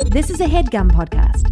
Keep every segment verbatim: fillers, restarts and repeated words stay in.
This is a HeadGum podcast.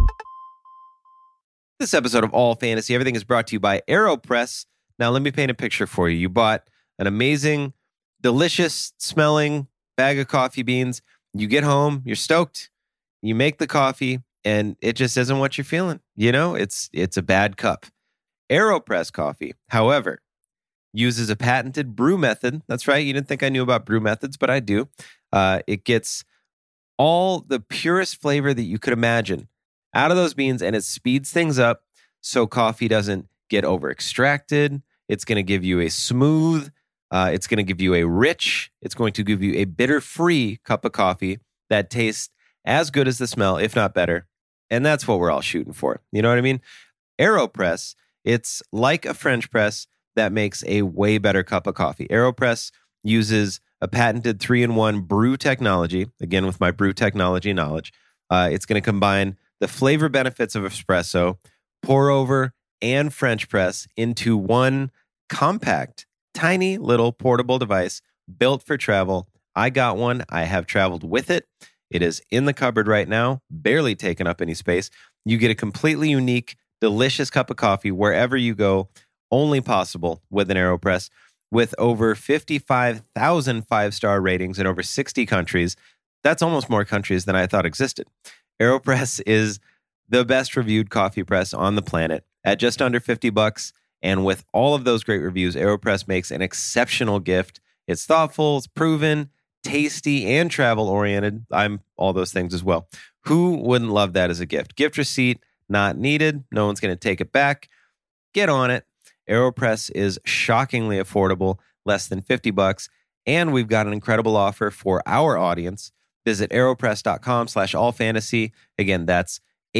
This episode of All Fantasy Everything is brought to you by AeroPress. Now, let me paint a picture for you. You bought an amazing, delicious smelling bag of coffee beans. You get home, you're stoked. You make the coffee, and it just isn't what you're feeling. You know, it's it's a bad cup. AeroPress coffee, however, uses a patented brew method. That's right. You didn't think I knew about brew methods, but I do. Uh, it gets all the purest flavor that you could imagine out of those beans, and it speeds things up so coffee doesn't get over extracted. It's going to give you a smooth, uh, it's going to give you a rich, it's going to give you a bitter-free cup of coffee that tastes as good as the smell, if not better. And that's what we're all shooting for. You know what I mean? AeroPress, it's like a French press that makes a way better cup of coffee. AeroPress uses a patented three in one brew technology. Again, with my brew technology knowledge, uh, it's going to combine the flavor benefits of espresso, pour over, and French press into one compact, tiny little portable device built for travel. I got one. I have traveled with it. It is in the cupboard right now, barely taking up any space. You get a completely unique, delicious cup of coffee wherever you go, only possible with an AeroPress. With over fifty-five thousand five-star ratings in over sixty countries, that's almost more countries than I thought existed. AeroPress is the best reviewed coffee press on the planet at just under fifty bucks. And with all of those great reviews, AeroPress makes an exceptional gift. It's thoughtful, it's proven, tasty, and travel-oriented. I'm all those things as well. Who wouldn't love that as a gift? Gift receipt not needed. No one's going to take it back. Get on it. AeroPress is shockingly affordable, less than fifty bucks, and we've got an incredible offer for our audience. Visit aeropress.com slash allfantasy. Again, that's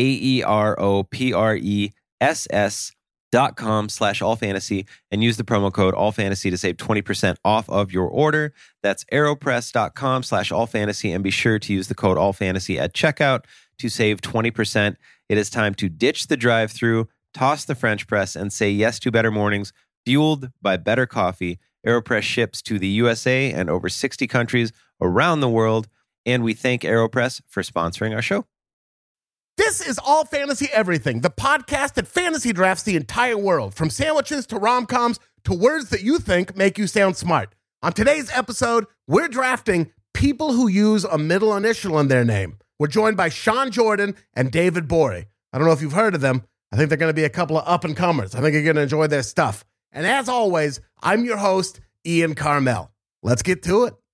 A-E-R-O-P-R-E-S-S dot com slash allfantasy, and use the promo code allfantasy to save twenty percent off of your order. That's aeropress.com slash allfantasy, and be sure to use the code allfantasy at checkout to save twenty percent. It is time to ditch the drive-through, toss the French press, and say yes to better mornings fueled by better coffee. AeroPress ships to the U S A and over sixty countries around the world, and we thank AeroPress for sponsoring our show. This is All Fantasy Everything, the podcast that fantasy drafts the entire world, from sandwiches to rom-coms to words that you think make you sound smart. On today's episode, we're drafting people who use a middle initial in their name. We're joined by Sean Jordan and David Borey. I don't know if you've heard of them. I think they're going to be a couple of up-and-comers. I think you're going to enjoy their stuff. And as always, I'm your host, Ian Carmel. Let's get to it.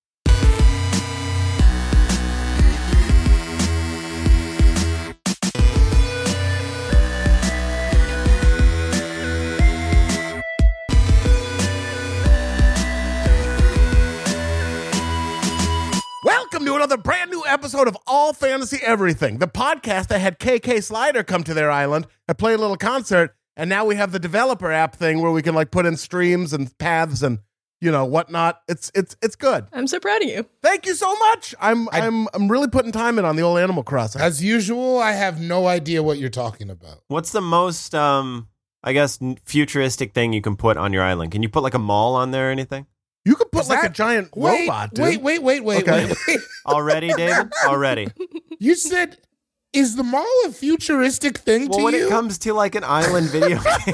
Welcome to another brand new episode of All Fantasy Everything, the podcast that had K K Slider come to their island and play a little concert, and now we have the developer app thing where we can like put in streams and paths and you know whatnot. It's it's it's good. I'm so proud of you. Thank you so much. I'm I, I'm I'm really putting time in on the old Animal Crossing. As usual, I have no idea what you're talking about. What's the most, um, I guess, futuristic thing you can put on your island? Can you put like a mall on there or anything? You could put Is like that, a giant wait, robot, dude. Wait, wait, wait, wait, Okay. wait, wait. Already, David? Already. You said, is the mall a futuristic thing Well, to when you? it comes to like an island video game.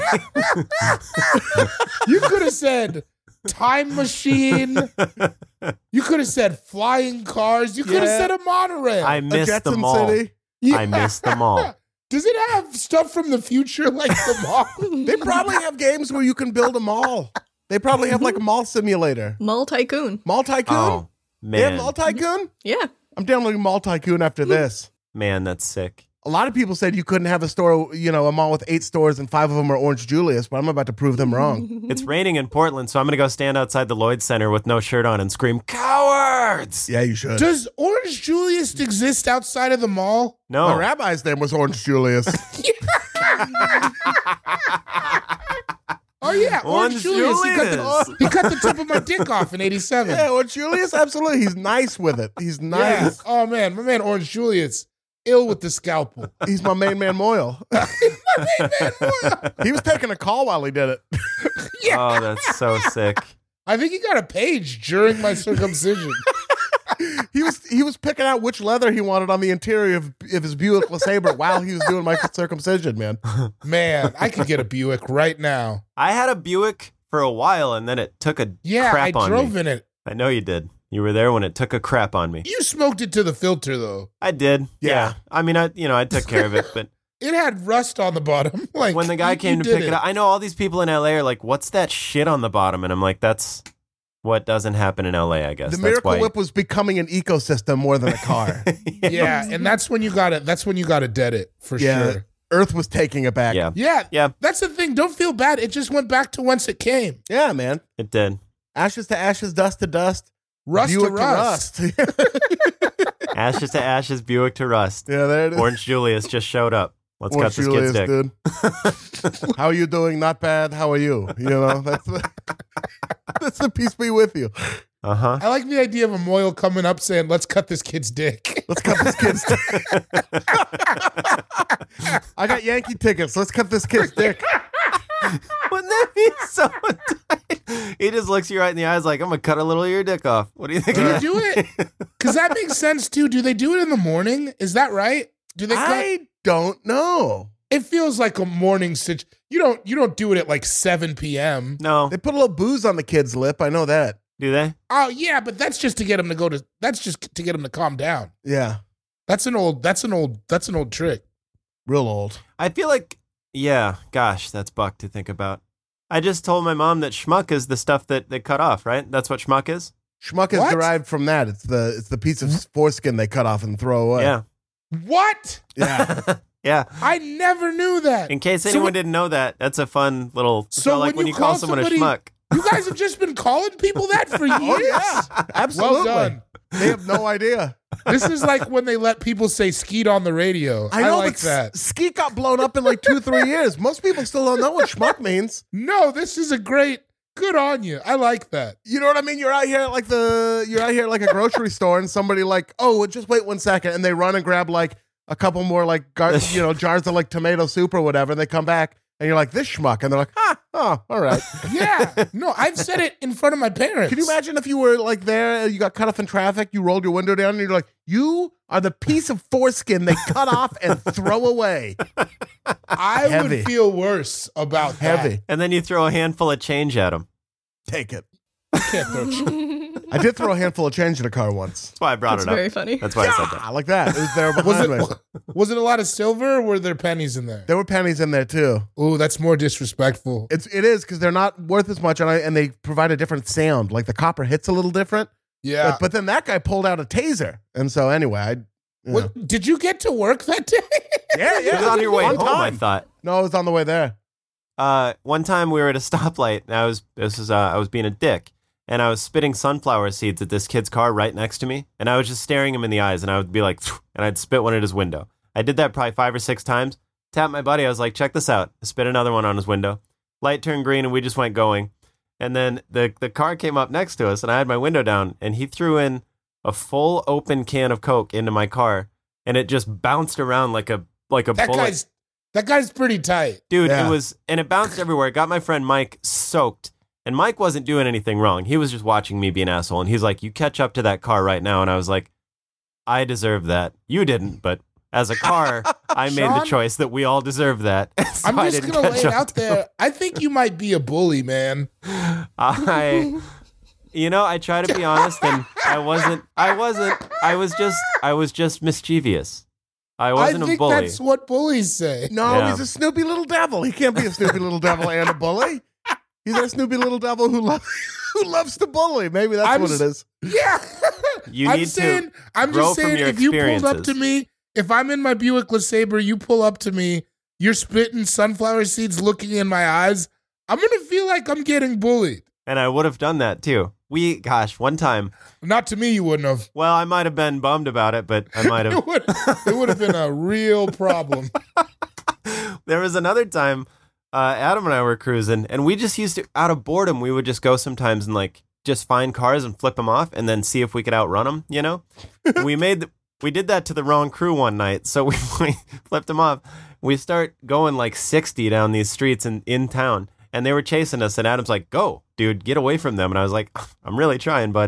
You could have said time machine. You could have said flying cars. You could have Yeah. said a monorail. I A missed the Jetson mall. City. Yeah. I missed the mall. Does it have stuff from the future like the mall? They probably have games where you can build a mall. They probably have like a mall simulator. Mall Tycoon. Mall Tycoon? Oh, They have man. Mall Tycoon? Yeah. I'm downloading Mall Tycoon after this. Man, that's sick. A lot of people said you couldn't have a store, you know, a mall with eight stores and five of them are Orange Julius, but I'm about to prove them wrong. It's raining in Portland, so I'm going to go stand outside the Lloyd Center with no shirt on and scream, cowards! Yeah, you should. Does Orange Julius exist outside of the mall? No. My rabbi's name was Orange Julius. Oh, yeah. Orange, Orange Julius. He cut, Julius. the, he cut the tip of my dick off in eighty-seven. Yeah, Orange Julius, absolutely. He's nice with it. He's Yeah. nice. Oh, man. My man, Orange Julius, ill with the scalpel. He's my main man Moyle. He was taking a call while he did it. Yeah. Oh, that's so sick. I think he got a page during my circumcision. He was he was picking out which leather he wanted on the interior of, of his Buick LeSabre while he was doing my circumcision, man. Man, I could get a Buick right now. I had a Buick for a while, and then it took a Yeah, crap I on drove me. in it. I know you did. You were there when it took a crap on me. You smoked it to the filter, though. I did. Yeah. Yeah. I mean, I you know I took care of it, but It had rust on the bottom. Like when the guy you- came you to did pick it up, I know all these people in L A are like, "What's that shit on the bottom?" And I'm like, "That's what doesn't happen in L A, I guess." The That's Miracle why. Whip was becoming an ecosystem more than a car. Yeah, and that's when you got it. That's when you got to dead it for Yeah. sure. Earth was taking it back. Yeah, Yeah, Yeah. That's the thing. Don't feel bad. It just went back to whence it came. Yeah, man. it did. Ashes to ashes, dust to dust. Rust Buick to rust. to rust. Ashes to ashes, Buick to rust. Yeah, there it is. Orange Julius just showed up. Let's Orange cut this Julius, kid's dick. dude. How are you doing? Not bad. How are you? You know, that's the, that's the peace be with you. Uh huh. I like the idea of a Moyle coming up saying, "Let's cut this kid's dick." Let's cut this kid's dick. I got Yankee tickets. Let's cut this kid's dick. Wouldn't that be so tight? He just looks you right in the eyes like, "I'm gonna cut a little of your dick off." What do you think? Do of you that? do it? Because that makes sense too. Do they do it in the morning? Is that right? Do they? Cut? I don't know. It feels like a morning sit. You don't. You don't do it at like seven p.m. No, They put a little booze on the kid's lip. I know that. do they? Oh yeah, but that's just to get him to go to. That's just to get him to calm down. Yeah, That's an old. That's an old. That's an old trick. real old. I feel like, yeah, gosh, that's buck to think about. I just told my mom that schmuck is the stuff that they cut off, right? That's what schmuck is? Schmuck is What? derived from that. It's the it's the piece of foreskin they cut off and throw away. Yeah. What? Yeah. Yeah. I never knew that. In case So anyone what- didn't know that, that's a fun little, it's So not like when when you you call call someone somebody- a schmuck. You guys have just been calling people that for years. Oh yeah. Absolutely. Well done. They have no idea. This is like when they let people say skeet on the radio. I, I know, like but that. S- Skeet got blown up in like two, three years. Most people still don't know what schmuck means. No, this is a great. Good on you. I like that. You know what I mean? You're out here at like the you're out here at like a grocery store, and somebody like, oh, well, just wait one second, and they run and grab like a couple more like gar- you know jars of like tomato soup or whatever. And they come back, and you're like, this schmuck, and they're like, ah, oh, all right. Yeah. No, I've said it in front of my parents. Can you imagine if you were like there, you got cut off in traffic, you rolled your window down, and you're like, you are the piece of foreskin they cut off and throw away. I Heavy. would feel worse about that. Heavy. And then you throw a handful of change at them. Take it. I can't throw shit. I did throw a handful of change in a car once. That's why I brought That's it up. very funny. That's why I said that. Ah, like that. It was there Was behind me. it, was it a lot of silver or were there pennies in there? There were pennies in there too. Ooh, that's more disrespectful. It's it is because they're not worth as much, and I and they provide a different sound. Like the copper hits a little different. Yeah. But, but then that guy pulled out a taser, and so anyway, I. you know. What, did you get to work that day? Yeah, It yeah. was on your way One home, I time. thought. No, it was on the way there. Uh, one time we were at a stoplight, and I was this was uh, I was being a dick, and I was spitting sunflower seeds at this kid's car right next to me, and I was just staring him in the eyes, and I would be like, "Phew," and I'd spit one at his window. I did that probably five or six times. Tapped my buddy. I was like, check this out. I spit another one on his window. Light turned green, and we just went going. And then the the car came up next to us, and I had my window down, and he threw in a full open can of Coke into my car, and it just bounced around like a like a That bullet. guy's that guy's pretty tight. Dude, Yeah. it was, and it bounced everywhere. It got my friend Mike soaked, and Mike wasn't doing anything wrong. He was just watching me be an asshole, and he's like, "You catch up to that car right now." And I was like, "I deserve that. You didn't, but as a car, I made the Sean? choice that we all deserve that." So I'm I just didn't gonna catch lay it up out there. I think you might be a bully, man. I, you know, I try to be honest, and I wasn't. I wasn't. I was just. I was just mischievous. I I wasn't think a bully. that's what bullies say. No, Yeah. he's a snoopy little devil. He can't be a snoopy little devil and a bully. He's a snoopy little devil who loves who loves to bully. Maybe that's I'm what s- it is. Yeah. You I'm need saying, to I'm grow just from saying, your if you pulled up to experiences. me, if I'm in my Buick LeSabre, you pull up to me, you're spitting sunflower seeds looking in my eyes, I'm going to feel like I'm getting bullied. And I would have done that too. We, gosh, one time. Not to me, you wouldn't have. Well, I might have been bummed about it, but I might have. It would, it would have been a real problem. There was another time uh, Adam and I were cruising, and we just used to, out of boredom, we would just go sometimes and like just find cars and flip them off, and then see if we could outrun them. You know, we made the, we did that to the wrong crew one night, so we, we flipped them off. We start going like sixty down these streets in in town, and they were chasing us. And Adam's like, "Go, dude, get away from them." And I was like, "I'm really trying, bud."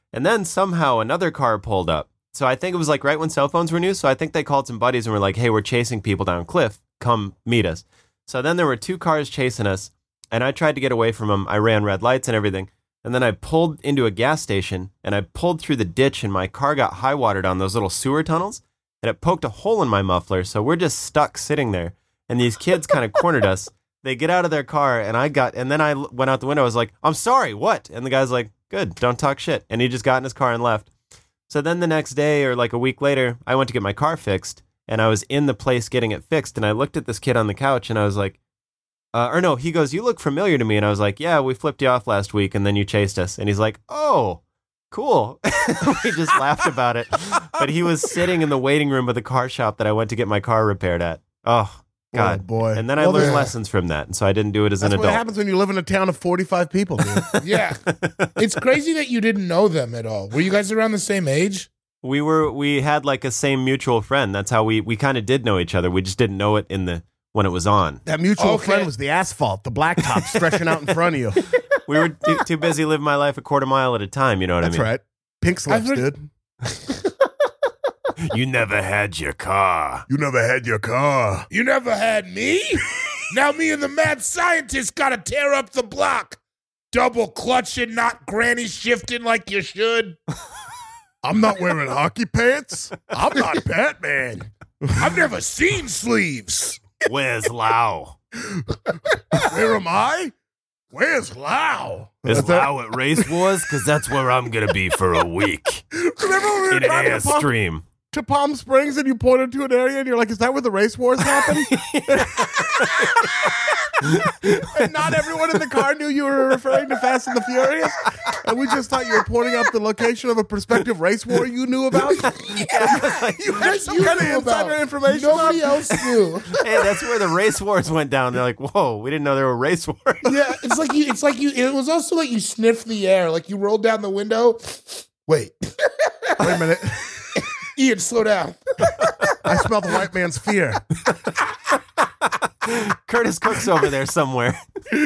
And then somehow another car pulled up. So I think it was like right when cell phones were new. So I think they called some buddies and were like, hey, we're chasing people down Cliff. Come meet us. So then there were two cars chasing us. And I tried to get away from them. I ran red lights and everything. And then I pulled into a gas station and I pulled through the ditch and my car got high watered on those little sewer tunnels. And it poked a hole in my muffler. So we're just stuck sitting there. And these kids kind of cornered us. They get out of their car and I got, and then I went out the window. I was like, I'm sorry, what? And the guy's like, good, don't talk shit. And he just got in his car and left. So then the next day or like a week later, I went to get my car fixed and I was in the place getting it fixed. And I looked at this kid on the couch and I was like, uh, or no, he goes, you look familiar to me. And I was like, yeah, we flipped you off last week and then you chased us. And he's like, oh, cool. We just laughed about it. But he was sitting in the waiting room of the car shop that I went to get my car repaired at. Oh, God. Oh, boy. And then I Well, learned yeah. lessons from that. And so I didn't do it as That's an what adult. happens when you live in a town of forty-five people, dude. Yeah. It's crazy that you didn't know them at all. Were you guys around the same age? We were, we had like a same mutual friend. That's how we, we kind of did know each other. We just didn't know it in the, when it was on. That mutual Okay. friend was the asphalt, the blacktop stretching out in front of you. We were too, too busy living my life a quarter mile at a time. You know what That's I mean? right. Pink slips, heard- dude. You never had your car. You never had your car. You never had me? Now me and the mad scientist gotta tear up the block. Double clutching, not granny shifting like you should. I'm not wearing hockey pants. I'm not Batman. I've never seen sleeves. Where's Lau? Where am I? Where's Lau? Is That's it. Lau at Race Wars? Because that's where I'm going to be for a week. Remember when we were In an driving to Palm, Airstream. to Palm Springs and you pointed to an area and you're like, is that where the race wars happen? And not everyone in the car knew you were referring to Fast and the Furious. And we just thought you were pointing out the location of a prospective race war you knew about. You had some You kind of knew insider about. information. Nobody about- else knew. Hey, that's where the Race Wars went down. They're like, whoa, we didn't know there were race wars. Yeah, it's like you. It's like you. It was also like you sniffed the air, like you rolled down the window. Wait, Wait a minute. Ian, slow down. I smell the white man's fear. Curtis Cook's over there somewhere.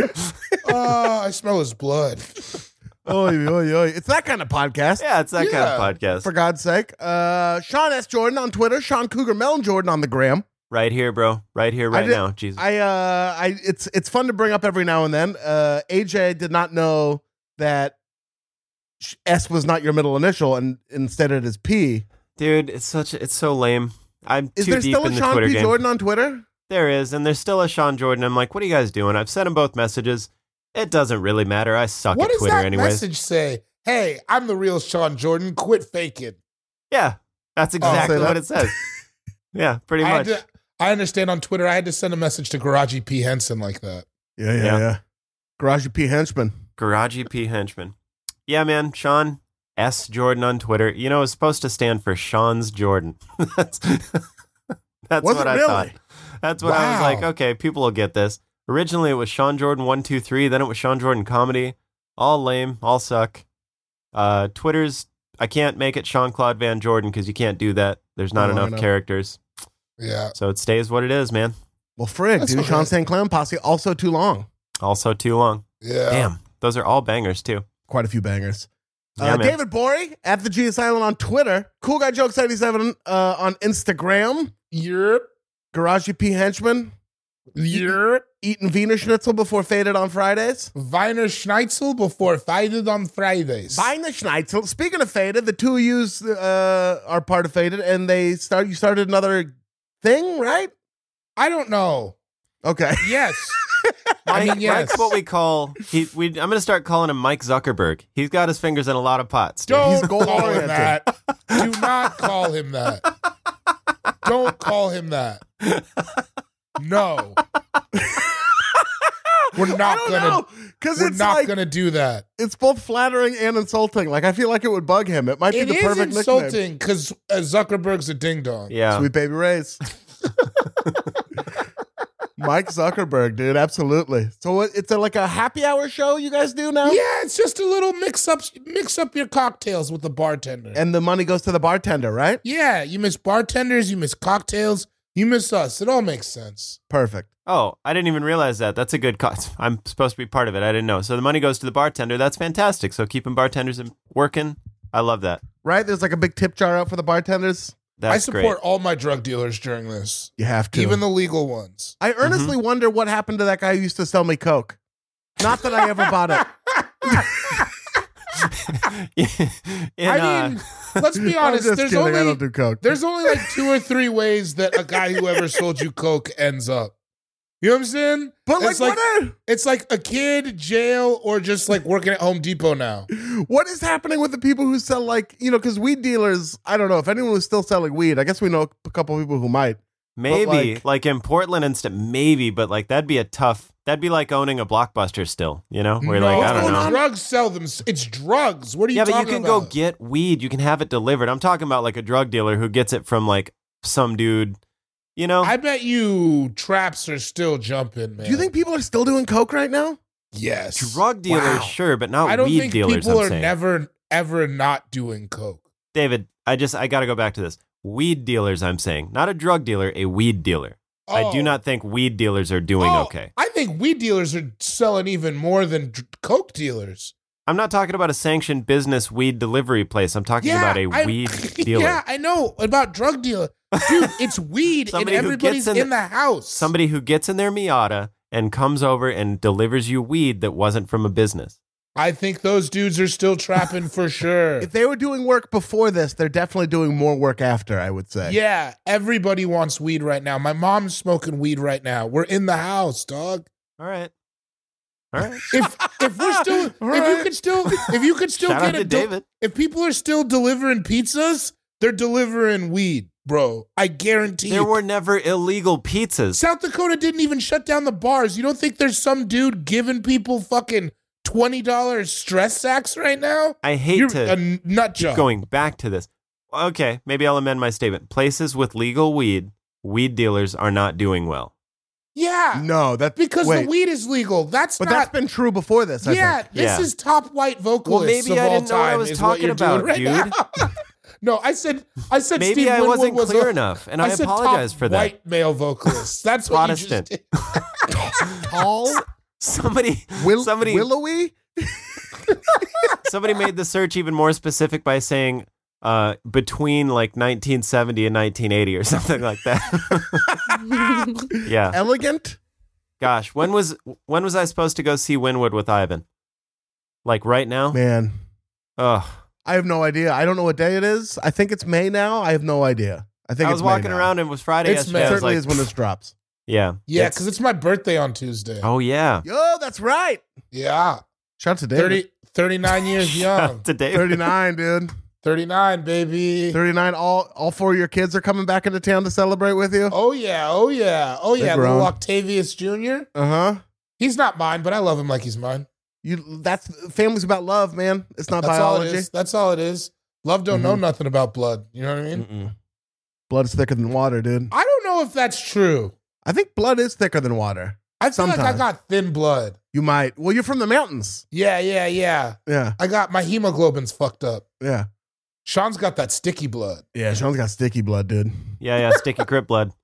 Oh, I smell his blood. Oy, oy, oy. It's that kind of podcast. Yeah, it's that Yeah. kind of podcast. For God's sake. Uh, Sean S. Jordan on Twitter. Sean Cougar Melon Jordan on the gram. Right here, bro. Right here, right did- now. Jesus. I uh I it's it's fun to bring up every now and then. Uh A J did not know that sh- S was not your middle initial and instead it is P. Dude, it's such it's so lame. I'm Is too there deep still in a the Sean Twitter P. game. Jordan on Twitter? There is, and there's still a Sean Jordan. I'm like, what are you guys doing? I've sent them both messages. It doesn't really matter. I suck What at does Twitter that anyways. message say? Hey, I'm the real Sean Jordan. Quit faking. Yeah, that's exactly say what that. it says. Yeah, pretty I, had much. to, I understand on Twitter. I had to send a message to Garaji P Henson like that. Yeah, yeah, Yeah. yeah. Garage P. Henchman. Garage P. Henchman. Yeah, man. Sean S. Jordan on Twitter. You know, it's supposed to stand for Sean's Jordan. that's that's Was what it I really? thought. That's what I was Wow. like, okay, people will get this. Originally, it was Sean Jordan one two three. Then it was Sean Jordan Comedy. All lame. All suck. Uh, Twitter's, I can't make it Sean Claude Van Jordan because you can't do that. There's not Oh, I enough know. characters. Yeah. So it stays what it is, man. Well, frig, That's dude. okay. Sean Saint Clown Posse, also too long. Also too long. Yeah. Damn. Those are all bangers, too. Quite a few bangers. Yeah, uh, man. David Borey at the G S Island on Twitter. Cool Guy Jokes eighty-seven uh, on Instagram. Yep. Garage P. Henchman. Yep. Eating Wiener Schnitzel before Faded on Fridays. Weiner Schnitzel before Faded on Fridays. Wiener Schnitzel. Speaking of Faded, the two of yous uh, are part of Faded, and they start. You started another thing, right? I don't know. Okay. Yes. Mike, I mean, yes. Mike's what we call. He, we, I'm going to start calling him Mike Zuckerberg. He's got his fingers in a lot of pots. dude. Don't He's call him goal-oriented. that. Do not call him that. Don't call him that. No. We're I not don't gonna know because we're it's not like gonna do that. it's both flattering and insulting. Like I feel like it would bug him. It might be It the is perfect nickname. insulting because uh, Zuckerberg's a ding dong. Yeah. Sweet baby Ray's. Mike Zuckerberg, dude, absolutely. So what- it's a, like a happy hour show you guys do now, Yeah, it's just a little mix up mix up your cocktails with the bartender. and the money goes to the bartender, right? yeah, you miss bartenders, you miss cocktails, you miss us. It all makes sense. Perfect. Oh, I didn't even realize that. That's a good cause. I'm supposed to be part of it. I didn't know. So the money goes to the bartender. That's fantastic. So keeping bartenders in- working, I love that. right? There's like a big tip jar out for the bartenders. That's I support great. all my drug dealers during this, You have to. even the legal ones. I earnestly wonder what happened to that guy who used to sell me Coke. Not that I ever bought it. In, I uh, mean, let's be I'm honest. just There's kidding. I only don't do Coke. there's only like two or three ways that a guy who ever sold you Coke ends up. You know what I'm saying? But like, it's like what, are, it's like a kid, jail, or just like working at Home Depot now. what is happening with the people who sell like, you know, because weed dealers, I don't know if anyone was still selling weed. I guess we know a couple people who might. maybe like- like, in Portland and stuff, maybe, but like that'd be a tough. That'd be like owning a Blockbuster still. You know, where no, like I don't know. drugs sell them. It's drugs. What are you Yeah, but talking you can about? go get weed. You can have it delivered. I'm talking about like a drug dealer who gets it from like some dude. You know, I bet you traps are still jumping, man. Do you think people are still doing Coke right now? Yes. drug dealers, Wow. sure, but not I don't weed think dealers. people I'm are saying, never, ever not doing Coke. David. I just I got to go back to this. Weed dealers. I'm saying, not a drug dealer, a weed dealer. I do Oh. not think weed dealers are doing Oh, okay. I think weed dealers are selling even more than dr- Coke dealers. I'm not talking about a sanctioned business weed delivery place. I'm talking Yeah, about a I- weed dealer. Yeah, I know about drug dealer. Dude, it's weed and Somebody who everybody's gets in, in the house. Somebody who gets in their Miata and comes over and delivers you weed that wasn't from a business. I think those dudes are still trapping for sure. If they were doing work before this, they're definitely doing more work after, I would say. Yeah, everybody wants weed right now. My mom's smoking weed right now. We're in the house, dog. All right. All right. If if we're still if All you right. could still if you could still Shout out get to a del- David. if people are still delivering pizzas, they're delivering weed, bro. I guarantee There you. were never illegal pizzas. South Dakota didn't even shut down the bars. You don't think there's some dude giving people fucking twenty dollars stress sacks right now? I hate You're to a nut job. going back to this. Okay, maybe I'll amend my statement. Places with legal weed, weed dealers are not doing well. Yeah. No, that Because wait, the weed is legal. That's but not that's been true before this. I yeah, think. this Yeah. is top white vocalists maybe of I all didn't know what I time was is talking you're doing about, right dude. now. No, I said I said Maybe Steve I Winwood wasn't was clear a- enough, and I said apologize top for that. White male vocalists. That's what you Protestant. just did. Tall, Somebody, will, somebody, willowy. somebody made the search even more specific by saying uh, between like nineteen seventy and nineteen eighty or something like that. Yeah. Elegant. Gosh, when was when was I supposed to go see Winwood with Ivan? Like right now? Man, Ugh. I have no idea. I don't know what day it is. I think it's May now. I have no idea. I think I it's was May walking now. around and it was Friday It's yesterday. May. I It was certainly like, is when this drops. yeah. Yeah, It's- because it's my birthday on Tuesday. Oh yeah. Yo, that's right. Yeah. Shout out to David. thirty, thirty-nine years young. Today. thirty-nine, dude. thirty-nine, baby. thirty-nine. All all four of your kids are coming back into town to celebrate with you. Oh, yeah. Oh, yeah. Oh, They're yeah. grown. Little Octavius Junior Uh huh. He's not mine, but I love him like he's mine. You. That's family's about love, man. It's not That's all it biology. is. That's all it is. Love don't know nothing about blood. You know what I mean? Mm-mm. Blood's thicker than water, dude. I don't know if that's true. I think blood is thicker than water. I feel like I Sometimes. got thin blood. You might. Well, you're from the mountains. Yeah, yeah, yeah. Yeah. I got my hemoglobin's fucked up. Yeah. Sean's got that sticky blood. Yeah. Sean's got sticky blood, dude. Yeah, yeah. Sticky Crip blood.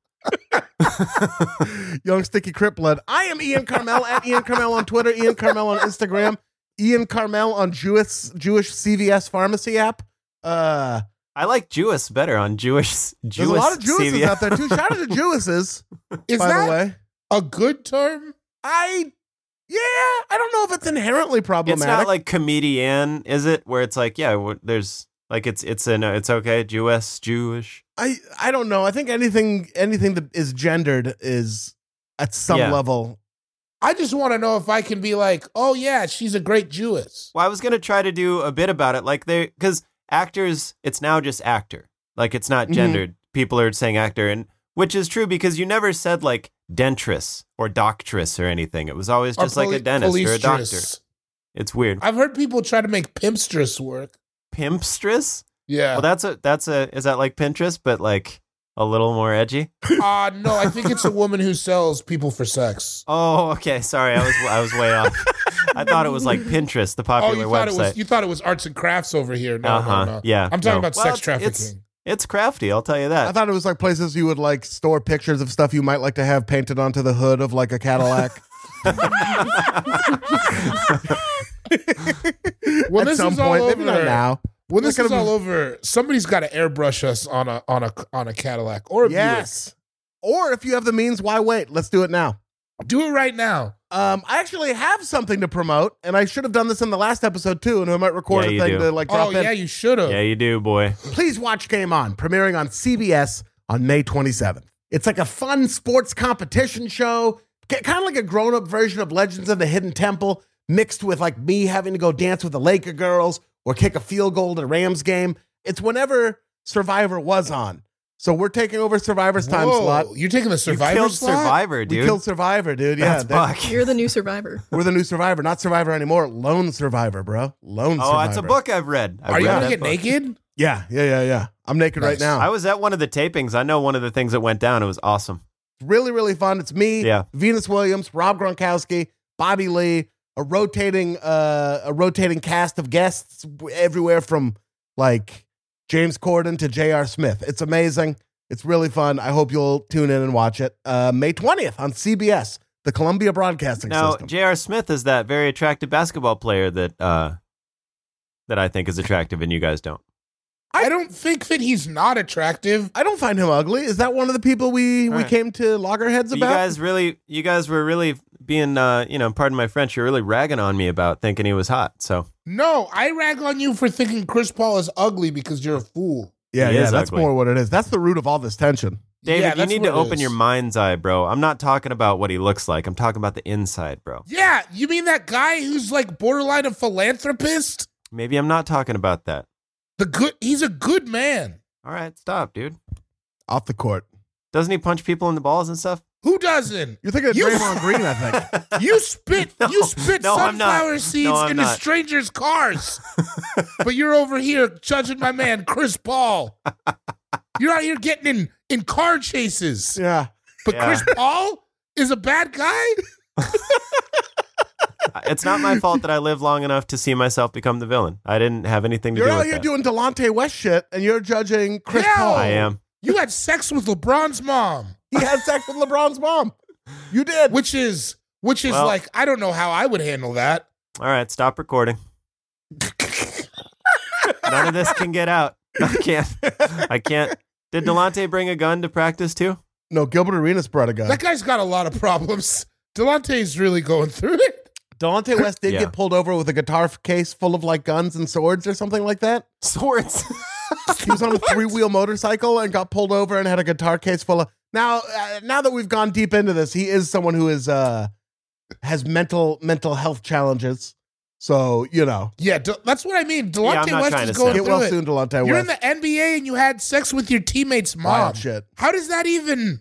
Young sticky crip blood. I am Ian Carmel at Ian Carmel on Twitter. Ian Carmel on Instagram. Ian Carmel on Jewish Jewish C V S pharmacy app. Uh, I like Jewess better on Jewish. Jewish there's a lot of Jewesses C V S. out there too. Shout out to Jewesses, Is by that the way. a good term? I yeah, I don't know if it's inherently It's problematic. not like comedian, is it? Where it's like, yeah, w- there's like it's it's an it's okay, Jewess, Jewish. I I don't know. I think anything anything that is gendered is at some Yeah. level. I just want to know if I can be like, oh, yeah, she's a great Jewess. Well, I was gonna try to do a bit about it, like they because actors, it's now just actor, like it's not Mhm. gendered. People are saying actor, and which is true because you never said like dentress or doctress or anything. It was always Or just like a poli- dentist or a doctor. polistress. It's weird. I've heard people try to make pimpstress work. Pimpstress? Yeah. Well, that's a that's a is that like Pinterest, but like a little more edgy? Uh, no, I think it's a woman who sells people for sex. Oh, okay. Sorry, I was I was way off. I thought it was like Pinterest, the Oh, popular you thought website. it was you thought it was arts and crafts over here. No, uh-huh. no, no. Yeah. I'm talking no. about Well, sex it's- trafficking. It's, it's crafty, I'll tell you I that. thought it was like places you would like store pictures of stuff you might like to have painted onto the hood of like a Cadillac. Well, At this some is all point, over. maybe not now. When this Look is at him. all over, somebody's got to airbrush us on a on a on a Cadillac or a Yes. Or if you have the means, why wait? Let's do it now. Buick. Do it right now. Um, I actually have something to promote, and I should have done this in the last episode too, and I might record Yeah, a you thing do. to like drop Oh in. yeah, you should have. Yeah, you do, boy. Please watch Game On, premiering on C B S on May twenty-seventh. It's like a fun sports competition show, kind of like a grown-up version of Legends of the Hidden Temple, mixed with like me having to go dance with the Laker girls or kick a field goal at a Rams game. It's whenever Survivor was on. So we're taking over Survivor's time Whoa, slot. You're taking the You Survivor killed slot? Survivor, We dude. killed Survivor, dude. Yeah, That's that- Buck. You're the new survivor. we're the new Survivor, not Survivor anymore. Lone Survivor, bro. Lone Oh, Survivor. that's a book I've read. I've Are you read gonna that get book. naked? Yeah, yeah, yeah, yeah. I'm naked right Nice. now. I was at one of the tapings. I know one of the things that went down. It was awesome. really, really fun. It's me, Yeah. Venus Williams, Rob Gronkowski, Bobby Lee, a rotating, uh, a rotating cast of guests everywhere from like James Corden to J R. Smith. It's amazing. It's really fun. I hope you'll tune in and watch it. Uh, May twentieth on C B S, the Columbia Broadcasting Now, System. J R. Smith is that very attractive basketball player that uh, that I think is attractive, and you guys don't. I don't think that he's not attractive. I don't find him ugly. Is that one of the people we, All we right. came to loggerheads You about? guys really, you guys were really being, uh, you know, pardon my French, you're really ragging on me about thinking he was hot. So No, I rag on you for thinking Chris Paul is ugly because you're a fool. yeah, He yeah, is that's ugly. more what it is. That's the root of all this tension. David, Yeah, you that's need what to it open is. your mind's eye, bro. I'm not talking about what he looks like. I'm talking about the inside, bro. Yeah, you mean that guy who's like borderline a philanthropist? Maybe I'm not talking about that. The good, he's a good man. All right, stop, dude. Off the court. Doesn't he punch people in the balls and stuff? Who doesn't? You're thinking of You- Draymond Green, I think. You spit, No, you spit no, I'm not. sunflower seeds No, I'm into not. strangers' cars, but you're over here judging my man Chris Paul. You're out here getting in in car chases, Yeah. but Yeah. Chris Paul is a bad guy. It's not my fault that I lived long enough to see myself become the villain. I didn't have anything to You're do out with here that. doing Delonte West shit, and you're judging Chris Yeah. Paul. I am. You had sex with LeBron's mom, He had sex with LeBron's mom. You did. which is which is Well- like I don't know how I would handle that. All right, stop recording. None of this can get out. I can't. I can't. Did Delonte bring a gun to practice too? No, Gilbert Arenas brought a gun. That guy's got a lot of problems. Delonte's really going through it. Delonte West did Yeah. get pulled over with a guitar case full of like guns and swords or something like that. Swords. He was on a three wheel motorcycle and got pulled over and had a guitar case full of. Now, uh, now that we've gone deep into this, he is someone who is uh has mental mental health challenges. So you know, Yeah, De- that's what I mean. Delonte Yeah, I'm not West trying is to going get through well it. soon, Delonte You're West. in the N B A and you had sex with your teammate's mom. Wild shit. How does that even?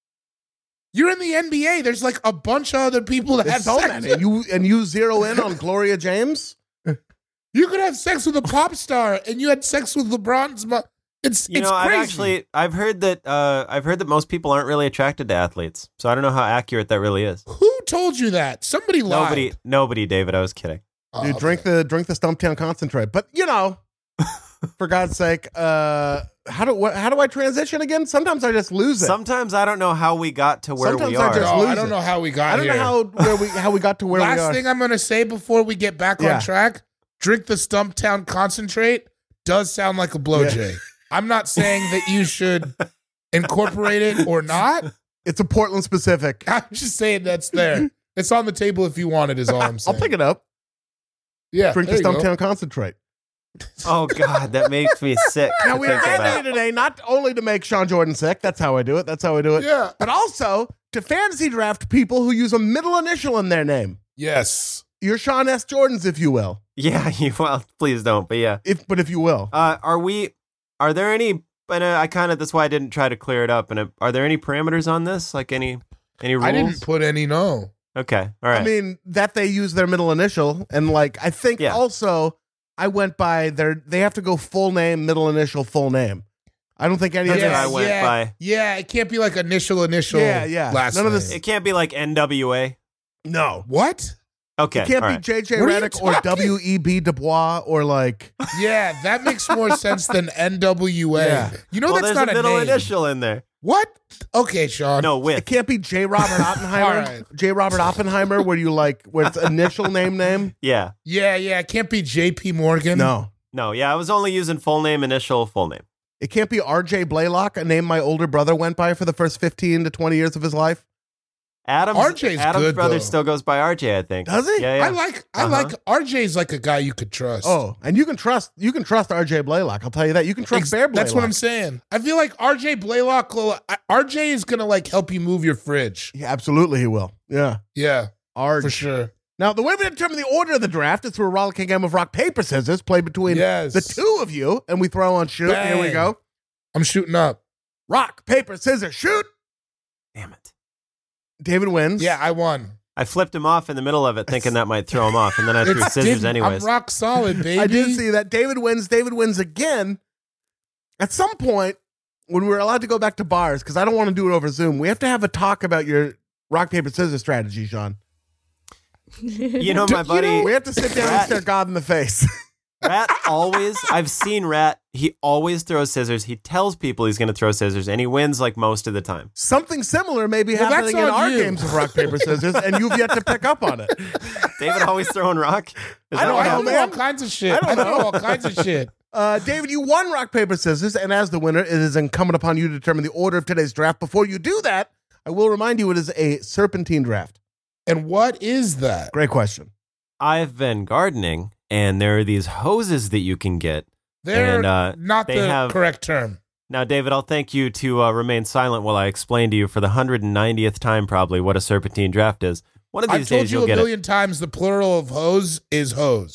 You're in the N B A. There's like a bunch of other people that There's have so sex. many. And you and you zero in on Gloria James. You could have sex with a pop star, and you had sex with LeBron's mom. It's You it's know, I've crazy. actually I've heard that uh, I've heard that most people aren't really attracted to athletes. So I don't know how accurate that really is. Who told you that? Somebody lied. Nobody, nobody, David. I was kidding. Oh, Dude, okay. drink the drink the Stumptown concentrate. But you know, for God's sake, uh, how do what, how do I transition again? Sometimes I just lose it. Sometimes I don't know how we got to where Sometimes we I are. just No, lose I don't it. know how we got I don't here. know how where we how we got to where we Last are. thing I'm going to say before we get back Yeah. on track: drink the Stumptown concentrate. Does sound like a blowjay. I'm not saying that you should incorporate it or not. It's a Portland specific. I'm just saying that's there. It's on the table if you want it. Is all I'm I'll saying. pick it up. Yeah, Drink the there you go. Stumptown concentrate. Oh God, that makes me sick. to Now we think have about. today not only to make Sean Jordan sick. That's how I do it. That's how I do it. Yeah. But also to fantasy draft people who use a middle initial in their name. Yes. Your Sean S. Jordans, if you will. Yeah, you well, please don't. But yeah, If but if you will. uh, are we? Are there any? But uh, I kind of that's why I didn't try to clear it up. And uh, are there any parameters on this? Like any any rules? I didn't put any. No. Okay, all right. I mean, that they use their middle initial, and like I think Yeah. also I went by their they have to go full name, middle initial, full name. I don't think any That's of what this I went yeah, by. Yeah, it can't be like initial, initial. Yeah, yeah. Last None of name. this- It can't be like N W A. No. What? Okay, It can't all be right. J J What are you Redick or talking- W E B Du Bois or like Yeah, that makes more sense than N W A. Yeah. You know well, that's there's not a middle name. initial in there. What? Okay, Sean. No, it with. can't be J. Robert Oppenheimer. All right. J. Robert Oppenheimer, where you like where it's initial name name. Yeah. Yeah, yeah. It can't be J P Morgan. No. No, yeah, I was only using full name, initial, full name. It can't be R J Blaylock, a name my older brother went by for the first fifteen to twenty years of his life. Adam's, R J's Adam's good, brother though. still goes by R J, I think. Does he? Yeah, yeah. I like I Uh-huh. like R J's like a guy you could trust. Oh, and you can trust you can trust R J Blaylock. I'll tell you that. You can trust Ex- Bear Blaylock. That's what I'm saying. I feel like R J Blaylock, will- I- R J is gonna like help you move your fridge. Yeah, absolutely he will. Yeah. Yeah, R J. for sure. Now, the way we determine the order of the draft is through a rollicking game of rock, paper, scissors played between Yes. the two of you, and we throw on shoot. Here we Bang. go. I'm shooting up. Rock, paper, scissors, shoot. Damn it. David wins. Yeah, I won. I flipped him off in the middle of it, thinking that might throw him off, and then I threw It's- scissors didn't- anyways. I'm rock solid, baby. I did see that. David wins. David wins again. At some point, when we're allowed to go back to bars, because I don't want to do it over Zoom, we have to have a talk about your rock, paper, scissors strategy, Sean. You know, my buddy We have to sit down and Rat- stare God in the face. Rat always, I've seen Rat, he always throws scissors. He tells people he's going to throw scissors, and he wins like most of the time. Something similar may be Well, happening that's in on our you. games of rock, paper, scissors, and you've yet to pick up on it. David always throwing rock? Is I that don't what know, I happened? know man. all kinds of shit. I don't I know know. all kinds of shit. Uh, David, you won rock, paper, scissors, and as the winner, it is incumbent upon you to determine the order of today's draft. Before you do that, I will remind you it is a serpentine draft. And what is that? Great question. I've been gardening, and there are these hoses that you can get. They're And, uh, not they the have- correct term. Now, David, I'll thank you to uh, remain silent while I explain to you for the one hundred ninetieth time probably what a serpentine draft is. One of I've these told days you you'll a get million times the plural of hose is hose.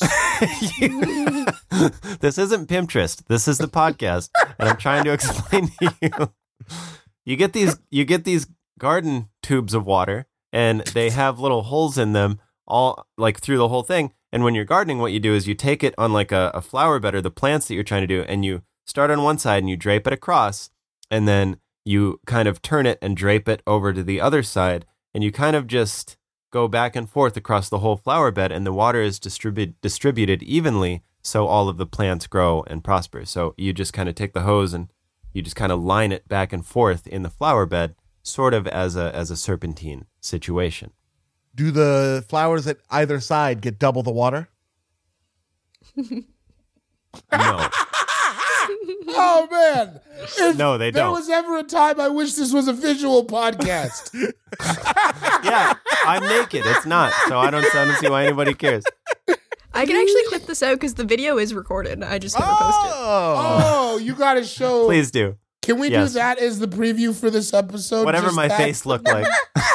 it. This isn't Pinterest. This is the podcast, and I'm trying to explain to you. You get these you get these garden tubes of water, and they have little holes in them all like through the whole thing. And when you're gardening, what you do is you take it on like a, a flower bed or the plants that you're trying to do, and you start on one side and you drape it across, and then you kind of turn it and drape it over to the other side, and you kind of just go back and forth across the whole flower bed, and the water is distribute, distributed evenly so all of the plants grow and prosper. So you just kind of take the hose and you just kind of line it back and forth in the flower bed, sort of as a as a serpentine situation. Do the flowers at either side get double the water? No. Oh man! If No, they there don't. was ever a time I wish this was a visual podcast. Yeah, I'm naked. It's not. So I don't, I don't see why anybody cares. I can actually clip this out because the video is recorded. I just never post it. Oh. Oh, you got to show. Please do. Can we Yes. do that as the preview for this episode? Whatever Just my that? face looked like.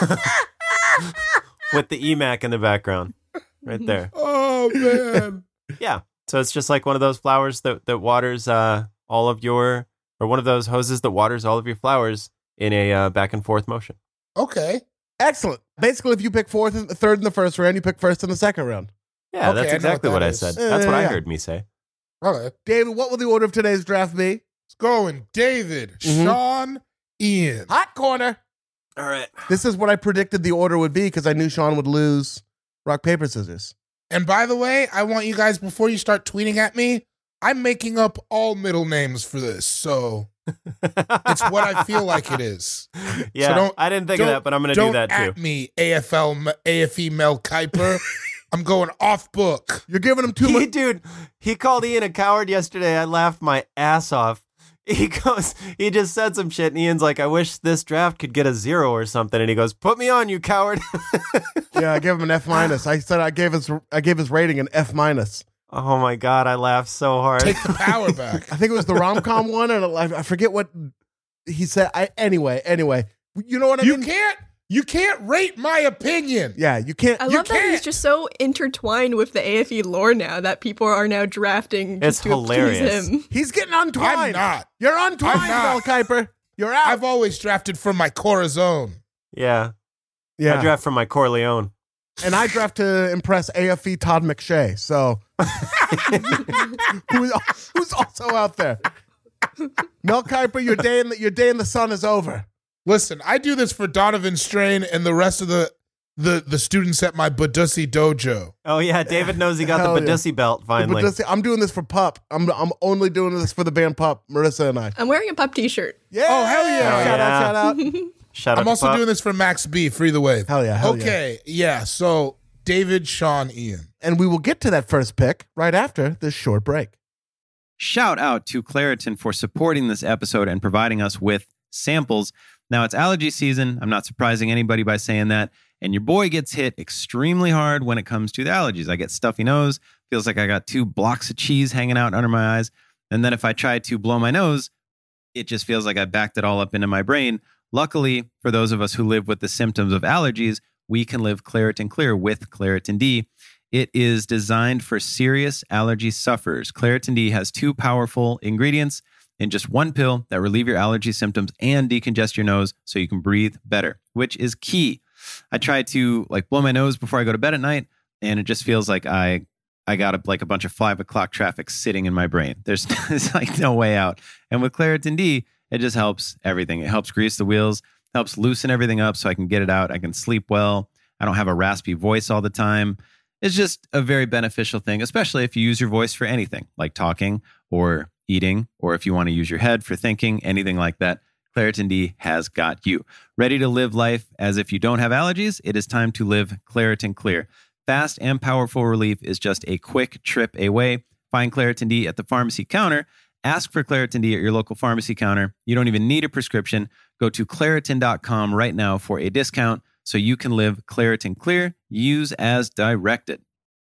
With the E M A C in the background. Right there. Oh man! Yeah. So it's just like one of those flowers that, that waters uh, all of your, or one of those hoses that waters all of your flowers in a uh, back and forth motion. Okay. Excellent. Basically, if you pick fourth and third in the first round, you pick first in the second round. Yeah, Okay, that's I know exactly what what, that I is. said. Yeah, That's what yeah, I yeah. heard me say. Okay. David, what will the order of today's draft be? It's going David, Mhm. Sean, Ian. Hot corner. All right. This is what I predicted the order would be because I knew Sean would lose rock, paper, scissors. And by the way, I want you guys, before you start tweeting at me, I'm making up all middle names for this. So it's what I feel like it is. Yeah, don't- I didn't think of don't- that, but I'm going to do Don't that at too. me, A F L, M- A F E Mel Kiper. I'm going off book. You're giving him too He, much. dude, he called Ian a coward yesterday. I laughed my ass off. He goes, he just said some shit, and Ian's like, I wish this draft could get a zero or something. And he goes, put me on, you coward. Yeah, I gave him an F minus. I said I gave his I gave his rating an F minus. Oh my God, I laughed so hard. Take the power back. I think it was the rom com one, and I I forget what he said. I anyway, anyway, you know what I You mean? can't, you can't rate my opinion. Yeah, you can't. I you love that he's can't. just so intertwined with the A F E lore now that people are now drafting It's just to hilarious. appease him. He's getting untwined. I'm not. You're untwined, I'm not. Mel Kiper. You're out. I've always drafted from my Corazon. Yeah, yeah, I draft from my Corleone. and I draft to impress A F E Todd McShay. So, who's, who's also out there? Mel Kiper, your day in the your day in the sun is over. Listen, I do this for Donovan Strain and the rest of the the, the students at my Badussi dojo. Oh yeah, David knows he got Hell the yeah. Badussi belt finally. But just- I'm doing this for Pup. I'm I'm only doing this for the band Pup, Marissa and I. I'm wearing a pup t-shirt. Yeah. Oh, hell yeah. Shout Yeah. out, shout out. Shout out I'm to also Pup. doing this for Max B, Free the Wave. Hell yeah, hell yeah. okay, yeah. So David, Sean, Ian. And we will get to that first pick right after this short break. Shout out to Claritin for supporting this episode and providing us with samples. Now it's allergy season. I'm not surprising anybody by saying that. And your boy gets hit extremely hard when it comes to the allergies. I get stuffy nose. Feels like I got two blocks of cheese hanging out under my eyes. And then if I try to blow my nose, it just feels like I backed it all up into my brain. Luckily, for those of us who live with the symptoms of allergies, we can live Claritin Clear with Claritin D. It is designed for serious allergy sufferers. Claritin D has two powerful ingredients in just one pill that relieve your allergy symptoms and decongest your nose so you can breathe better, which is key. I try to like blow my nose before I go to bed at night, and it just feels like I I got a, like a bunch of five o'clock traffic sitting in my brain. There's, there's like no way out. And with Claritin D, it just helps everything. It helps grease the wheels, helps loosen everything up so I can get it out. I can sleep well. I don't have a raspy voice all the time. It's just a very beneficial thing, especially if you use your voice for anything like talking or eating, or if you want to use your head for thinking, anything like that. Claritin D has got you. Ready to live life as if you don't have allergies? It is time to live Claritin Clear. Fast and powerful relief is just a quick trip away. Find Claritin D at the pharmacy counter. Ask for Claritin D at your local pharmacy counter. You don't even need a prescription. Go to Claritin dot com right now for a discount so you can live Claritin Clear. Use as directed.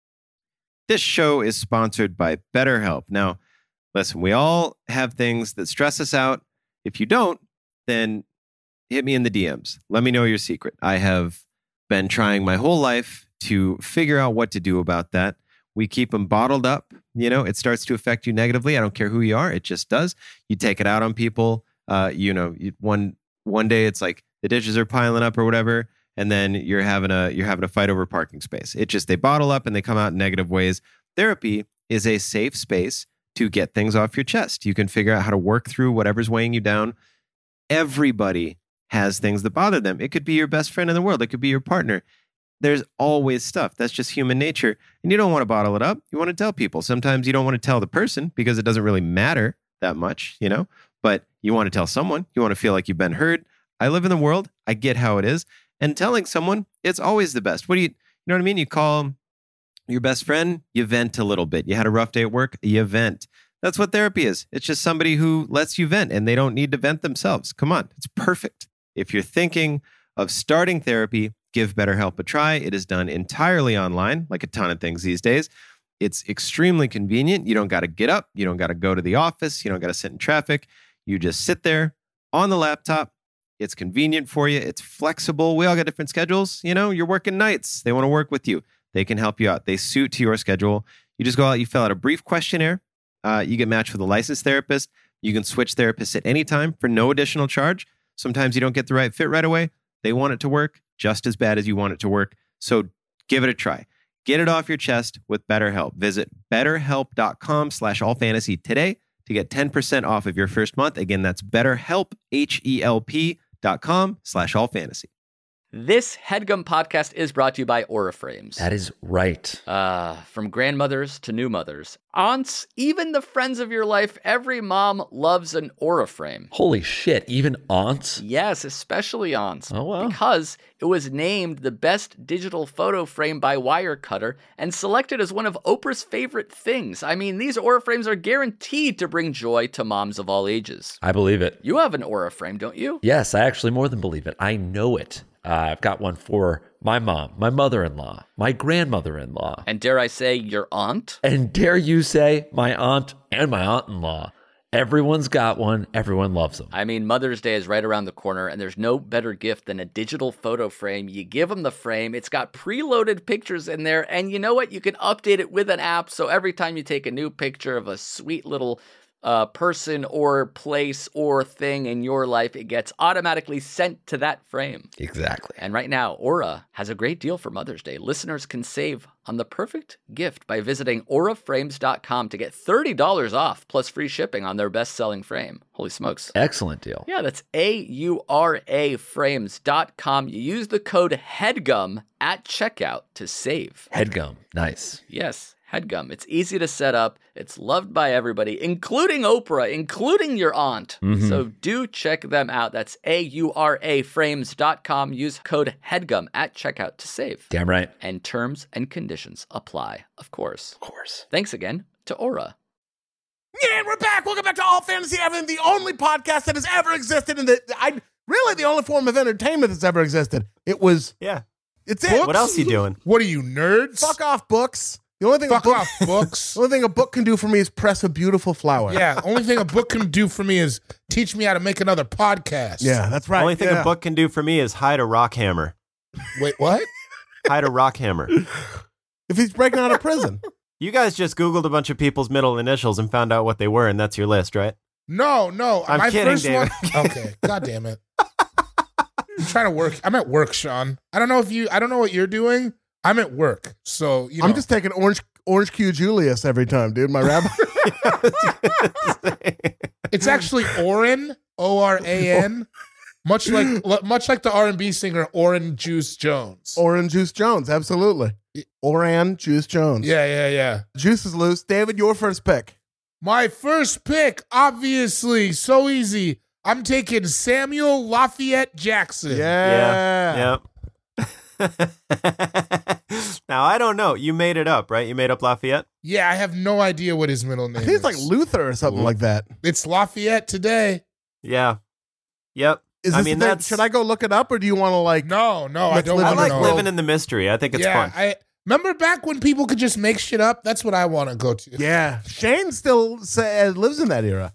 This show is sponsored by BetterHelp. Now, listen, we all have things that stress us out. If you don't, then hit me in the D Ms. Let me know your secret. I have been trying my whole life to figure out what to do about that. We keep them bottled up. You know, it starts to affect you negatively. I don't care who you are. It just does. You take it out on people. Uh, you know, you, one one day it's like the dishes are piling up or whatever, and then you're having a you're having a fight over parking space. It just they bottle up and they come out in negative ways. Therapy is a safe space to get things off your chest. You can figure out how to work through whatever's weighing you down. Everybody has things that bother them. It could be your best friend in the world. It could be your partner. There's always stuff. That's just human nature. And you don't want to bottle it up. You want to tell people. Sometimes you don't want to tell the person because it doesn't really matter that much, you know, but you want to tell someone. You want to feel like you've been heard. I live in the world. I get how it is. And telling someone, it's always the best. What do you, you know what I mean? You call your best friend, you vent a little bit. You had a rough day at work, you vent. That's what therapy is. It's just somebody who lets you vent and they don't need to vent themselves. Come on. It's perfect. If you're thinking of starting therapy, give BetterHelp a try. It is done entirely online, like a ton of things these days. It's extremely convenient. You don't got to get up. You don't got to go to the office. You don't got to sit in traffic. You just sit there on the laptop. It's convenient for you. It's flexible. We all got different schedules. You know, you're working nights. They want to work with you. They can help you out. They suit to your schedule. You just go out, you fill out a brief questionnaire. Uh, you get matched with a licensed therapist. You can switch therapists at any time for no additional charge. Sometimes you don't get the right fit right away. They want it to work just as bad as you want it to work. So give it a try. Get it off your chest with BetterHelp. Visit betterhelp.com slash allfantasy today to get ten percent off of your first month. Again, that's betterhelp, H-E-L-P dot com slash allfantasy. This HeadGum podcast is brought to you by Aura Frames. That is right. Uh, from grandmothers to new mothers, aunts, even the friends of your life, every mom loves an Aura frame. Holy shit, even aunts? Yes, especially aunts. Oh, wow. Because it was named the best digital photo frame by Wirecutter and selected as one of Oprah's favorite things. I mean, these Aura frames are guaranteed to bring joy to moms of all ages. I believe it. You have an Aura frame, don't you? Yes, I actually more than believe it. I know it. Uh, I've got one for my mom, my mother-in-law, my grandmother-in-law. And dare I say, your aunt? And dare you say, my aunt and my aunt-in-law. Everyone's got one. Everyone loves them. I mean, Mother's Day is right around the corner, and there's no better gift than a digital photo frame. You give them the frame. It's got preloaded pictures in there, and you know what? You can update it with an app, so every time you take a new picture of a sweet little uh, person or place or thing in your life, it gets automatically sent to that frame. Exactly. And right now, Aura has a great deal for Mother's Day. Listeners can save on the perfect gift by visiting aura frames dot com to get thirty dollars off plus free shipping on their best-selling frame. Holy smokes. Excellent deal. Yeah, that's A U R A frames dot com. You use the code HEADGUM at checkout to save. HeadGum. Nice. Yes. HeadGum. It's easy to set up. It's loved by everybody, including Oprah, including your aunt. Mm-hmm. So do check them out. That's A U R A frames dot com. Use code HEADGUM at checkout to save. Damn right. And terms and conditions apply, of course. Of course. Thanks again to Aura. Yeah, and we're back. Welcome back to All Fantasy Everything, the only podcast that has ever existed in the I really the only form of entertainment that's ever existed. It was Yeah. it's it. What else you doing? What are you, nerds? Fuck off books. The only thing Fuck a book, off, books. the only thing a book can do for me is press a beautiful flower. Yeah, only thing a book can do for me is teach me how to make another podcast. Yeah, that's right. Only thing yeah. a book can do for me is hide a rock hammer. Wait, what? Hide a rock hammer. If he's breaking out of prison. You guys just Googled a bunch of people's middle initials and found out what they were, and that's your list, right? No, no. I'm my kidding, first David. one. Okay. God damn it. I'm trying to work. I'm at work, Sean. I don't know if you. I don't know what you're doing. I'm at work, so you know. I'm just taking orange orange Q Julius every time, dude. My rabbi. It's actually Oren, O R A N, much like much like the R and B singer Oren Juice Jones. Orange Juice Jones, absolutely. Oran Juice Jones. Yeah, yeah, yeah. Juice is loose. David, your first pick. My first pick, obviously, so easy. I'm taking Samuel Lafayette Jackson. Yeah. Yeah. Now, I don't know. You made it up, right? You made up Lafayette? Yeah, I have no idea what his middle name I think is. it's like Luther or something Ooh. like that. It's Lafayette today. Yeah. Yep. Is I this mean, the thing- that's. should I go look it up or do you want to like No, no, I Let's don't live I want in to like know. living in the mystery. I think it's yeah, fun. I remember back when people could just make shit up. That's what I want to go to. Yeah. Shane still say, lives in that era.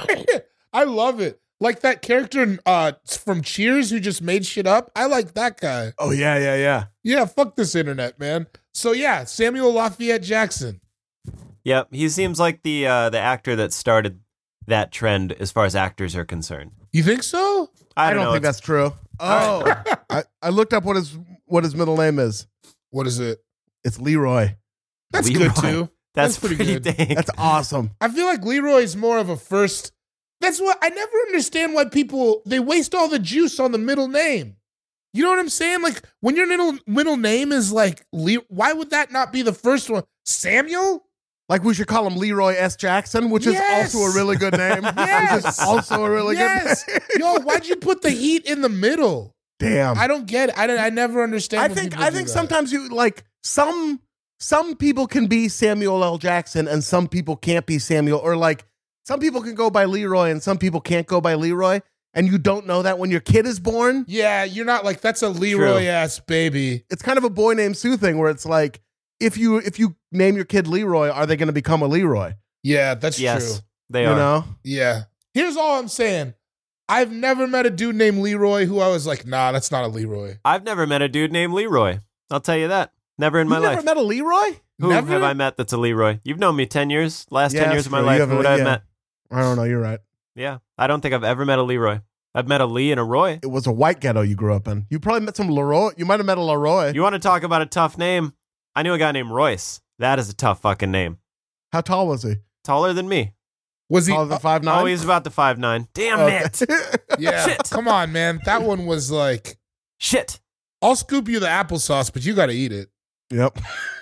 I love it. Like that character uh, from Cheers who just made shit up. I like that guy. Oh yeah, yeah, yeah. Yeah, fuck this internet, man. So yeah, Samuel Lafayette Jackson. Yep. He seems like the uh, the actor that started that trend as far as actors are concerned. You think so? I I don't, don't know. think It's- that's true. Oh. I, I looked up what his what his middle name is. What is it? It's Leroy. That's Leroy. good too. That's, that's pretty pretty, good. dang. That's awesome. I feel like Leroy's more of a first. That's what I never understand why people they waste all the juice on the middle name. You know what I'm saying? Like when your middle middle name is like Le- why would that not be the first one? Samuel? Like we should call him Leroy S. Jackson, which Yes. is also a really good name. Yes. Which is also a really yes. good name. Yo, why'd you put the heat in the middle? Damn. I don't get it. I don't, I never understand. I when think people I do think that. sometimes you like some some people can be Samuel L. Jackson and some people can't be Samuel, or like some people can go by Leroy and some people can't go by Leroy, and you don't know that when your kid is born. Yeah, you're not like that's a Leroy ass baby. It's kind of a Boy Named Sue thing where it's like if you if you name your kid Leroy, are they going to become a Leroy? Yeah, that's yes, true. they You are. know? Yeah. Here's all I'm saying. I've never met a dude named Leroy who I was like, nah, that's not a Leroy. I've never met a dude named Leroy. I'll tell you that. Never in my You life. never met a Leroy? Who Never? have I met that's a Leroy? You've known me ten years. Last Yeah, ten years that's of my true. You life. haven't- Who would I have yeah. met? I don't know. You're right. Yeah. I don't think I've ever met a Leroy. I've met a Lee and a Roy. It was a white ghetto you grew up in. You probably met some Leroy. You might have met a Leroy. You want to talk about a tough name? I knew a guy named Royce. That is a tough fucking name. How tall was he? Taller than me. Was he? Taller than five nine. Oh, he's about the five nine. Damn it. yeah. Shit. Come on, man. That one was like, Shit. I'll scoop you the applesauce, but you got to eat it. Yep.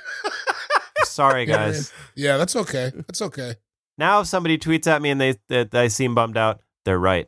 Sorry, guys. Yeah, that's okay. That's okay. Now if somebody tweets at me and they, they, they seem bummed out, they're right.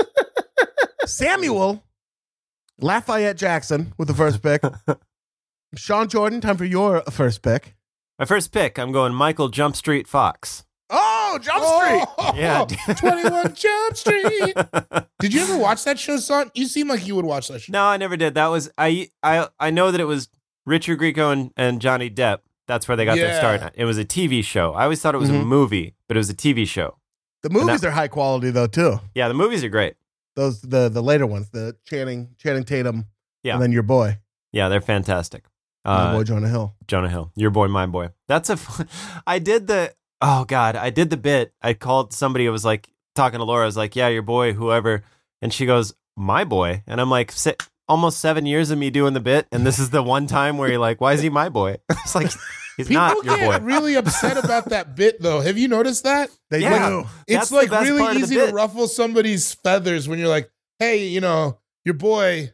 Samuel Lafayette Jackson with the first pick. Sean Jordan, time for your first pick. My first pick, I'm going Michael Jump Street Fox. Oh, Jump Street. Oh, Yeah. twenty-one Jump Street. Did you ever watch that show, son? You seem like you would watch that show. No, I never did. That was I I I know that it was Richard Grieco and, and Johnny Depp. That's where they got Yeah. their start. It was a T V show. I always thought it was Mhm. a movie, but it was a T V show. The movies that- are high quality though too. Yeah, the movies are great. Those the the later ones, the Channing Channing Tatum, Yeah. and then your boy, Yeah, they're fantastic. my Uh, boy Jonah Hill. Jonah Hill, your boy, my boy. That's a. Fun, I did the. Oh God, I did the bit. I called somebody. I was like talking to Laura. I was like, "Yeah, your boy, whoever," and she goes, "My boy," and I'm like, si- almost seven years of me doing the bit, and this is the one time where you're like, "Why is he my boy?" It's like he's People not your get boy. really upset about that bit, though. Have you noticed that? They Yeah. do. It's That's the like best part really of the easy to bit. ruffle somebody's feathers when you're like, hey, you know, your boy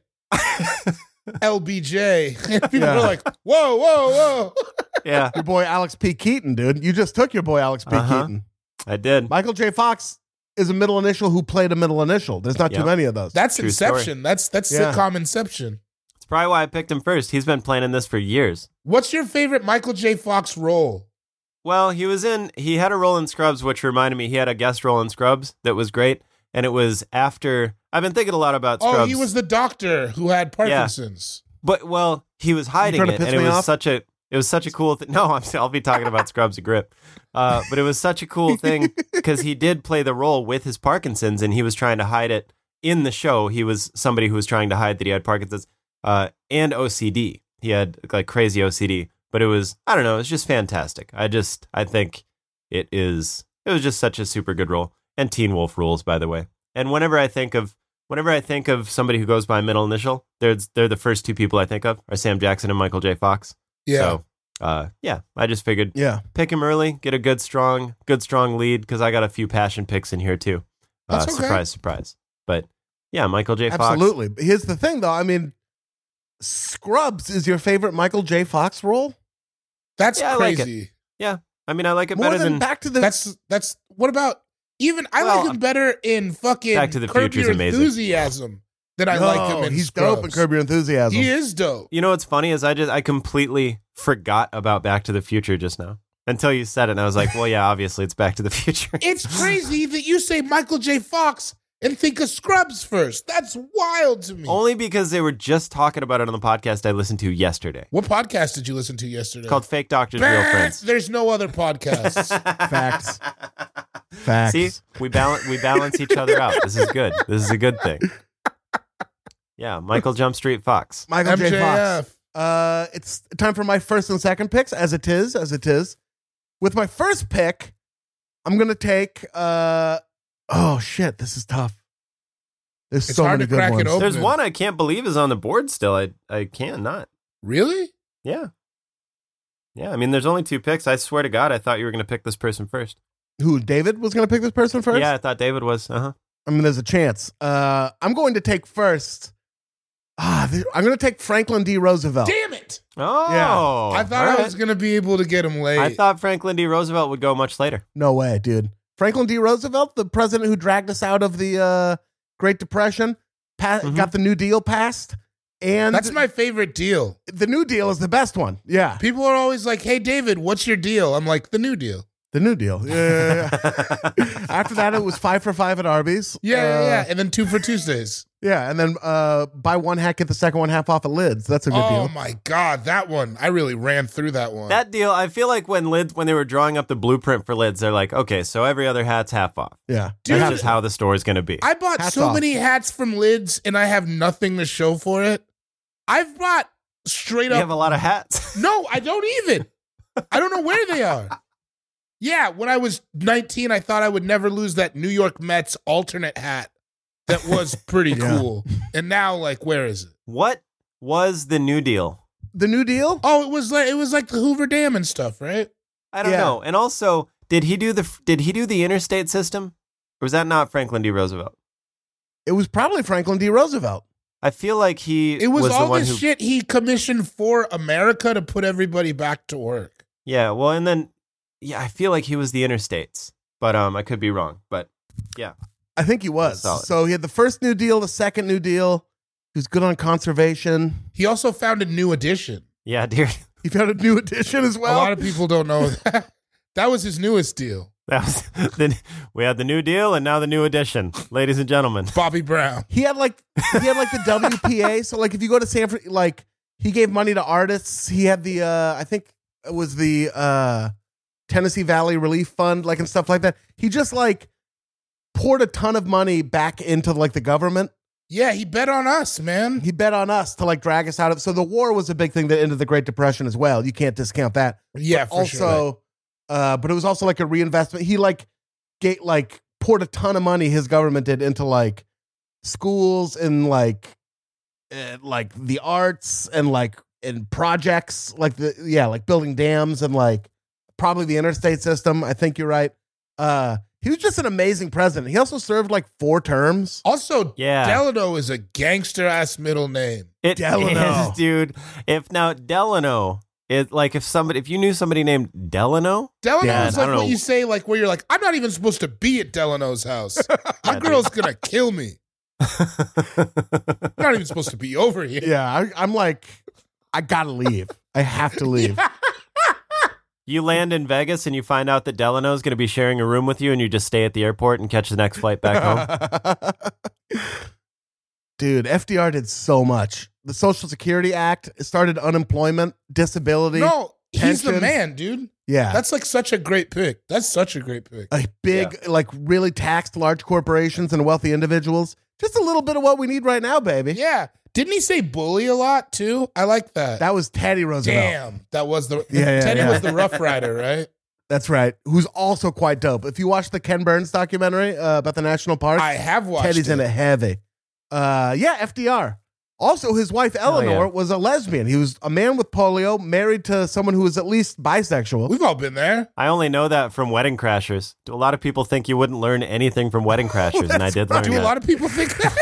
L B J. And people Yeah. are like, whoa, whoa, whoa. Yeah, Your boy Alex P. Keaton, dude. You just took your boy Alex P. Uh-huh. Keaton. I did. Michael J. Fox is a middle initial who played a middle initial. There's not too Yep. many of those. That's True Inception. story. That's that's Yeah. sitcom Inception. It's probably why I picked him first. He's been planning this for years. What's your favorite Michael J. Fox role? Well, he was in, he had a role in Scrubs, which reminded me, he had a guest role in Scrubs that was great. And it was after, I've been thinking a lot about Scrubs. Oh, he was the doctor who had Parkinson's. But, well, he was hiding trying to it. piss And it me was off? such a, it was such a cool thing. No, I'm, I'll be talking about Scrubs a grip. Uh, but it was such a cool thing because he did play the role with his Parkinson's and he was trying to hide it in the show. He was somebody who was trying to hide that he had Parkinson's uh, and O C D. He had like crazy O C D. But it was, I don't know, it was just fantastic. I just, I think it is, it was just such a super good role. And Teen Wolf rules, by the way. And whenever I think of, whenever I think of somebody who goes by middle initial, they're, they're the first two people I think of are Sam Jackson and Michael J. Fox. Yeah. So, uh, yeah, I just figured Yeah. pick him early, get a good, strong, good, strong lead, because I got a few passion picks in here too. Uh, That's okay. Surprise, surprise. But yeah, Michael J. Fox. Absolutely. But here's the thing, though. I mean, Scrubs is your favorite Michael J. Fox role? That's Yeah, I like it. crazy. I mean, I like it More better than than Back to the... That's that's what about even I Well, like him better in fucking Back to the Curb Future's Your amazing. Enthusiasm than I like him No, in he's Scrubs. dope in Curb Your Enthusiasm. He is dope. You know what's funny is I just I completely forgot about Back to the Future just now until you said it, and I was like, well, yeah, obviously it's Back to the Future. It's crazy that you say Michael J. Fox and think of Scrubs first. That's wild to me. Only because they were just talking about it on the podcast I listened to yesterday. What podcast did you listen to yesterday? It's called Fake Doctors, Real Bah, Friends. There's no other podcasts. Facts. Facts. See, we balance we balance each other out. This is good. This is a good thing. Yeah, Michael Jump Street Fox. Michael J. M J Fox. F. Uh, it's time for my first and second picks, as it is, as it is. With my first pick, I'm gonna take. Uh, oh shit, this is tough. There's It's so hard many to good crack it ones. open. There's one I can't believe is on the board still. I I can't not. Really? Yeah. Yeah, I mean, there's only two picks. I swear to God, I thought you were going to pick this person first. Who? David was gonna pick this person first. Yeah, I thought David was. Uh-huh. I mean, there's a chance. Uh, I'm going to take first. Ah, th- I'm going to take Franklin D. Roosevelt. Damn it! Oh. I thought all I right. was gonna be able to get him late. I thought Franklin D. Roosevelt would go much later. No way, dude. Franklin D. Roosevelt, the president who dragged us out of the uh, Great Depression, pa- Mhm. got the New Deal passed, and That's my favorite deal. the New Deal is the best one. Yeah, People are always like, "Hey, David, what's your deal?" I'm like, "The New Deal." the New Deal. Yeah. yeah, yeah. After that, it was five for five at Arby's. Yeah, Uh, yeah, yeah. And then two for Tuesdays. yeah, and then uh, buy one hat, get the second one half off at Lids. That's a good Oh deal. my God, that one. I really ran through that one. That deal, I feel like when lids, when they were drawing up the blueprint for lids, they're like, okay, so every other hat's half off. Yeah, Dude, That's just how the store is going to be. I bought Hats so off. many hats from Lids and I have nothing to show for it. I've bought straight You up. have a lot of hats. No, I don't even. I don't know where they are. Yeah, when I was nineteen, I thought I would never lose that New York Mets alternate hat that was pretty Yeah. cool. And now, like, where is it? What was the New Deal? the New Deal. Oh, it was like it was like the Hoover Dam and stuff, right? I don't Yeah. know. And also, did he do the did he do the interstate system? Or was that not Franklin D. Roosevelt? It was probably Franklin D. Roosevelt. I feel like he It was, the all one this who shit he commissioned for America to put everybody back to work. Yeah, well, and then yeah, I feel like he was the interstates. But um I could be wrong, but yeah. I think he was. Solid. So he had the first New Deal, the second New Deal. He was good on conservation. He also found a new edition. Yeah, dear. He found a new edition as well. a lot of people don't know that. That was his newest deal. That was then we had the New Deal and now the new edition, ladies and gentlemen. Bobby Brown. He had like he had like the W P A. So like if you go to San Fran, like he gave money to artists. He had the uh I think it was the uh Tennessee Valley Relief Fund, like and stuff like that. He just like poured a ton of money back into like the government. Yeah, he bet on us, man. He bet on us to like drag us out of. So the war was a big thing that ended the Great Depression as well. You can't discount that. Yeah, But for also, sure. uh, but it was also like a reinvestment. He like gate like poured a ton of money. His government did into like schools and like uh, like the arts and like in projects like the yeah like building dams and like probably the interstate system. I think you're right. Uh, he was just an amazing president. He also served like four terms. Also, Yeah. Delano is a gangster ass middle name. It Delano. is, dude. If now Delano, it like if somebody if you knew somebody named Delano, Delano Yeah, is I like don't what know. you say, like where you're like, I'm not even supposed to be at Delano's house. My Yeah, girl's gonna kill me. I'm not even supposed to be over here. Yeah, I, I'm like, I gotta leave. I have to leave. You land in Vegas and you find out that Delano's going to be sharing a room with you, and you just stay at the airport and catch the next flight back home. Dude, F D R did so much. The Social Security Act started unemployment, disability. No, he's the pensions. man, dude. Yeah. That's like such a great pick. That's such a great pick. a big, like really taxed large corporations and wealthy individuals. Just a little bit of what we need right now, baby. Yeah. Didn't he say bully a lot too? I like that. That was Teddy Roosevelt. Damn. That was the Yeah, yeah, Teddy yeah. was the Rough Rider, right? That's right. Who's also quite dope. If you watch the Ken Burns documentary uh, about the national parks, I have watched Teddy's it. in it heavy. Uh, yeah, F D R. Also, his wife Eleanor yeah. was a lesbian. He was a man with polio, married to someone who was at least bisexual. We've all been there. I only know that from Wedding Crashers. A lot of people think you wouldn't learn anything from Wedding Crashers, and I did learn Do a that. lot of people think that?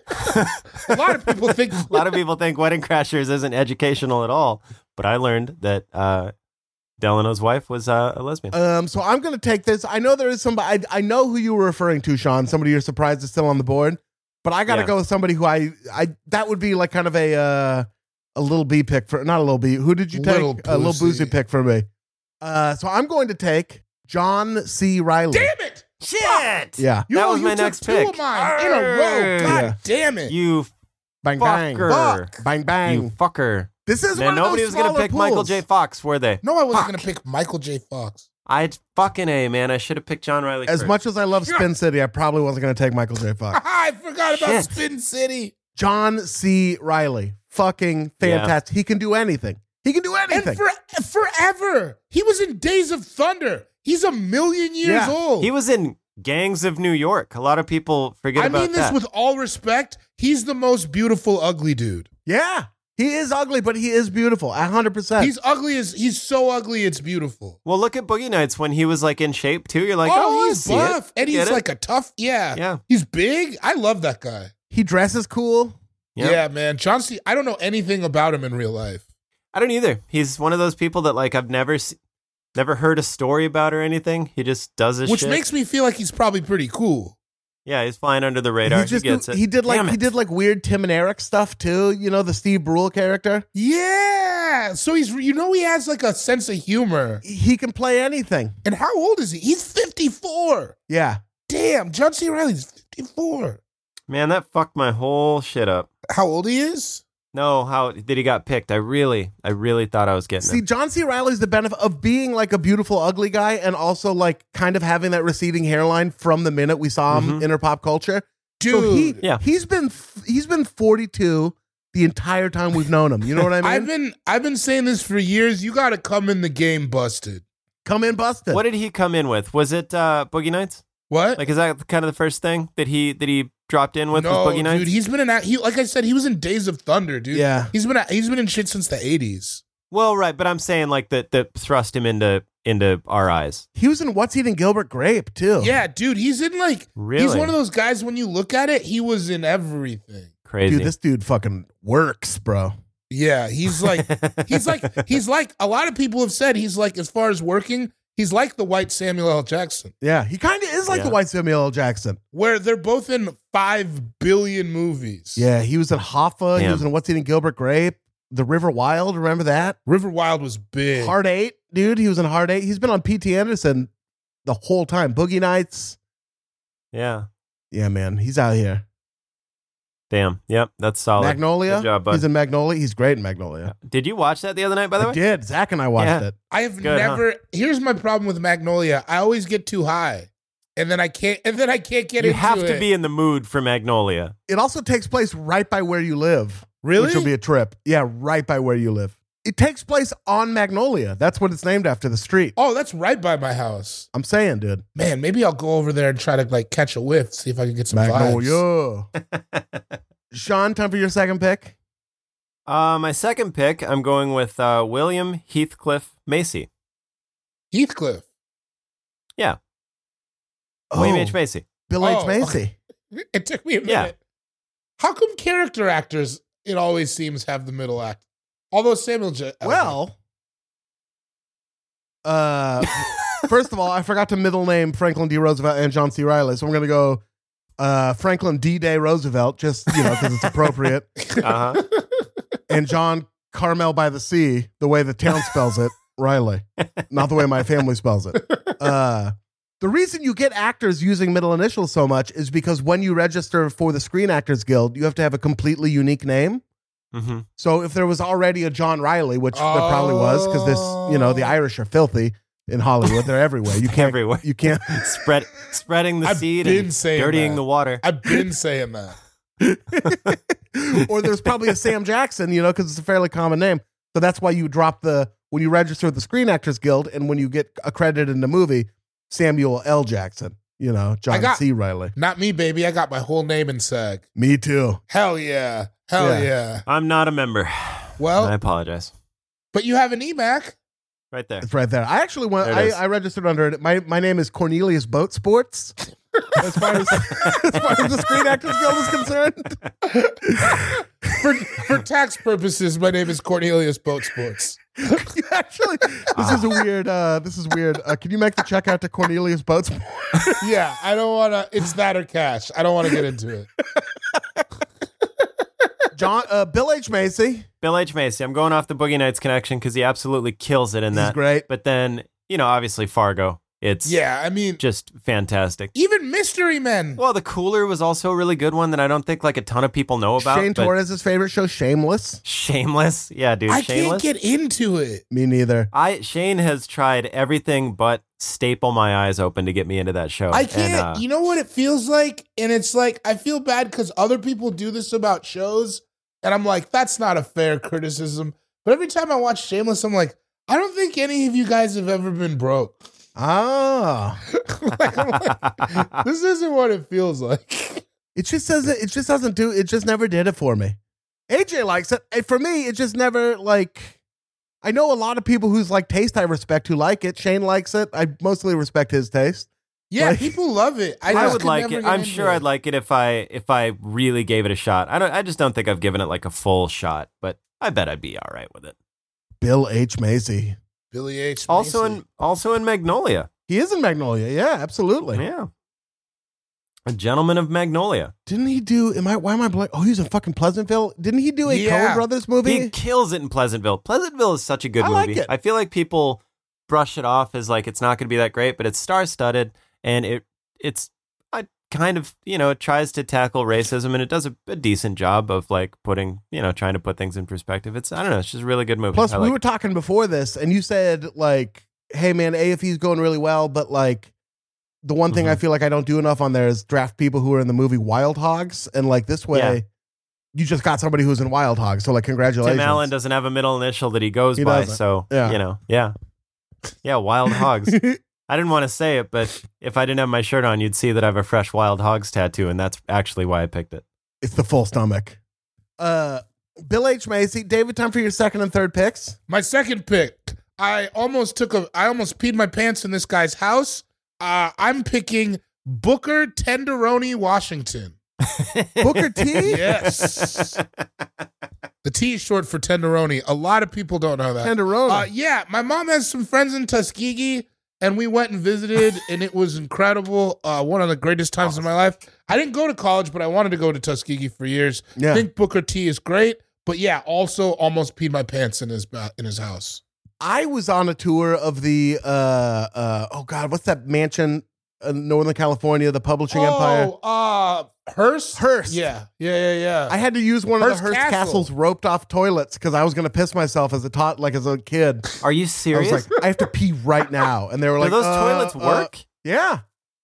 A lot of people think A lot of people think Wedding Crashers isn't educational at all, but I learned that uh, Delano's wife was uh, a lesbian. Um, so I'm going to take this. I know there is somebody. I, I know who you were referring to, Sean. Somebody you're surprised is still on the board, but I got to Yeah. go with somebody who I, I that would be like kind of a uh, a little B pick for not a little B. Who did you take? Little A little pussy. boozy pick for me. Uh, so I'm going to take John C. Riley. damn it. Shit! Yeah, You That know, was you my took next two pick. of mine in a row. God Yeah. damn it. You bang bang, fucker. Fuck. bang bang. You fucker. This is Man, one of nobody those was going to smaller pick Michael pools. J. Fox, were they? No, I wasn't Fuck. going to pick Michael J. Fox. I'd fucking A, man. I should have picked John Riley As first. much as I love Spin City, I probably wasn't going to take Michael J. Fox. I forgot about Shit. Spin City. John C. Riley, fucking fantastic. He can do anything. He can do anything. And for, forever. He was in Days of Thunder. He's a million years Yeah. old. He was in Gangs of New York. A lot of people forget I about mean this that. with all respect. He's the most beautiful ugly dude. Yeah, he is ugly, but he is beautiful. one hundred percent. He's ugly as he's so ugly it's beautiful. Well, look at Boogie Nights when he was like in shape too. You're like, oh, oh, I he's see it. buff. And Get he's it? like a tough, yeah. Yeah. He's big. I love that guy. He dresses cool. Yeah. Yeah, man. John C. I don't know anything about him in real life. I don't either. He's one of those people that like I've never se- never heard a story about or anything. He just does his Which shit. makes me feel like he's probably pretty cool. yeah, he's flying under the radar. He He, just gets do- it. he did like Damn he it. did like weird Tim and Eric stuff too. You know, the Steve Brule character. Yeah. So he's you know he has like a sense of humor. He can play anything. And how old is he? He's fifty-four. Yeah. Damn, John C. Riley's fifty-four. Man, that fucked my whole shit up. How old he is? No, how did he got picked? I really, I really thought I was getting See, him. John C. Riley's the benefit of being like a beautiful, ugly guy and also like kind of having that receding hairline from the minute we saw him Mhm. in our pop culture. Dude, So he, Yeah. he's been he's been forty-two the entire time we've known him. You know what I mean? I've been I've been saying this for years. You got to come in the game busted. Come in busted. What did he come in with? Was it uh, Boogie Nights? What? Like, is that kind of the first thing that he that he dropped in with? no, was Boogie Nights? dude. He's been in that. He like I said, he was in Days of Thunder, dude. Yeah. He's been he's been in shit since the eighties. Well, right, but I'm saying like that that thrust him into into our eyes. He was in What's Eating Gilbert Grape too. Yeah, dude. He's in like Really? he's one of those guys. When you look at it, he was in everything. Crazy. Dude, this dude fucking works, bro. Yeah, he's like he's like he's like a lot of people have said he's like as far as working, he's like the white Samuel L. Jackson, Yeah, he kind of is like Yeah. the white Samuel L. Jackson. where they're both in five billion movies. Yeah, he was in Hoffa. He Damn. was in What's Eating Gilbert Grape. The River Wild, remember that? River Wild was big. Hard Eight, dude. He was in Hard Eight. He's been on P T Anderson the whole time. Boogie Nights. yeah. Yeah, man, he's out here. Damn. Yep. That's solid. Magnolia. Good job, bud. He's in Magnolia. He's great in Magnolia. Did you watch that the other night? By the I way, did. Zach and I watched Yeah. it. I have Good, huh? never. Here's my problem with Magnolia. I always get too high, and then I can't. And then I can't get you into have to it. be in the mood for Magnolia. It also takes place right by where you live. Really? Which will be a trip. Yeah, right by where you live. It takes place on Magnolia. That's what it's named after, the street. Oh, that's right by my house. I'm saying, dude. Man, maybe I'll go over there and try to like catch a whiff, see if I can get some vibes. Magnolia. Sean, time for your second pick. Uh, my second pick, I'm going with uh, William Heathcliff Macy. Heathcliff. Yeah, William Oh, H. Macy. Bill H. Oh, Macy. It took me a minute. Yeah. How come character actors, it always seems, have the middle act? Although Samuel J. Well, uh, first of all, I forgot to middle name Franklin D. Roosevelt and John C. Riley, so I'm going to go uh, Franklin D. Day Roosevelt, just, you know, because it's appropriate, Uh huh. and John Carmel by the Sea, the way the town spells it, Riley. Not the way my family spells it. Uh, the reason you get actors using middle initials so much is because when you register for the Screen Actors Guild, you have to have a completely unique name. Mm-hmm. So if there was already a John Riley, which there probably was, because this, you know, the Irish are filthy in Hollywood. They're everywhere. You can't. Everywhere. You can't. Spread, spreading the I've seed been and saying dirtying that. the water. I've been saying that. Or there's probably a Sam Jackson, you know, because it's a fairly common name. So that's why you drop the when you register with the Screen Actors Guild, and when you get accredited in the movie, Samuel L. Jackson. You know, John got- C. Riley. Not me, baby. I got my whole name in SAG. Me too. Hell yeah. Hell Yeah. yeah. I'm not a member. Well, I apologize. but you have an E M A C. Right there. It's right there. I actually went. There it I, is. I registered under it. My my name is Cornelius Boat Sports. As far as, as far as the Screen Actors Guild is concerned. For, for tax purposes, my name is Cornelius Boat Sports. You actually, this is a weird. Uh, this is weird. Uh, can you make the check out to Cornelius Boat Sports? Yeah, I don't want to. It's that or cash. I don't want to get into it. John uh, Bill H. Macy. Bill H. Macy. I'm going off the Boogie Nights connection because he absolutely kills it in He's that. great. But then, you know, obviously Fargo. It's Yeah, I mean, just fantastic. even Mystery Men. Well, The Cooler was also a really good one that I don't think like a ton of people know about. Shane but Torres' favorite show, Shameless. Shameless. Yeah, dude. I Shameless. can't get into it. Me neither. I Shane has tried everything but staple my eyes open to get me into that show. I can't. And, uh, you know what it feels like? And it's like, I feel bad because other people do this about shows. And I'm like, that's not a fair criticism. But every time I watch Shameless, I'm like, I don't think any of you guys have ever been broke. Ah, Like, I'm like, this isn't what it feels like. it just doesn't. It just doesn't do. It just never did it for me. A J likes it. And for me, it just never like. I know a lot of people whose like taste I respect who like it. Shane likes it. I mostly respect his taste. Yeah, Like- people love it. I, I just would could like never it. get I'm into sure it. I'd like it if I if I really gave it a shot. I don't. I just don't think I've given it like a full shot, but I bet I'd be all right with it. Bill H. Macy. Billy H. Also Macy. in also in Magnolia. He is in Magnolia. Yeah, absolutely. Yeah, a gentleman of Magnolia. Didn't he do? Am I? Why am I blank? Oh, he was in fucking Pleasantville. Didn't he do a Yeah. Coen Brothers movie? He kills it in Pleasantville. Pleasantville is such a good I like movie. it. I feel like people brush it off as like it's not going to be that great, but it's star studded and it it's I kind of you know it tries to tackle racism and it does a, a decent job of like putting you know trying to put things in perspective. It's I don't know. It's just a really good movie. Plus, I we like were it. talking before this, and you said like, "Hey, man, A F E's going really well," but like, the one thing Mhm. I feel like I don't do enough on there is draft people who are in the movie Wild Hogs, and like this way, Yeah. you just got somebody who's in Wild Hogs. So like, congratulations. Tim Allen doesn't have a middle initial that he goes He by, doesn't. so Yeah. you know, yeah, yeah, Wild Hogs. I didn't want to say it, but if I didn't have my shirt on, you'd see that I have a fresh Wild Hogs tattoo, and that's actually why I picked it. It's the full stomach. Uh, Bill H. Macy, David, time for your second and third picks. My second pick. I almost took a. I almost peed my pants in this guy's house. Uh, I'm picking Booker Tenderoni Washington. Booker T. Yes. The T is short for tenderoni. A lot of people don't know that. Tenderoni. Uh, yeah, my mom has some friends in Tuskegee, and we went and visited, and it was incredible. Uh, one of the greatest times of my life. I didn't go to college, but I wanted to go to Tuskegee for years. Yeah. I think Booker T is great, but yeah, also almost peed my pants in his ba- in his house. I was on a tour of the uh uh oh god, what's that mansion in Northern California, the publishing empire? Oh, uh, Hearst? Hearst. Yeah, yeah, yeah, yeah. I had to use one of Hearst the Hearst Castle. Castle's roped off toilets because I was gonna piss myself as a tot like as a kid. Are you I serious? was like, I have to pee right now. And they were Do like, those uh, toilets uh, work? yeah.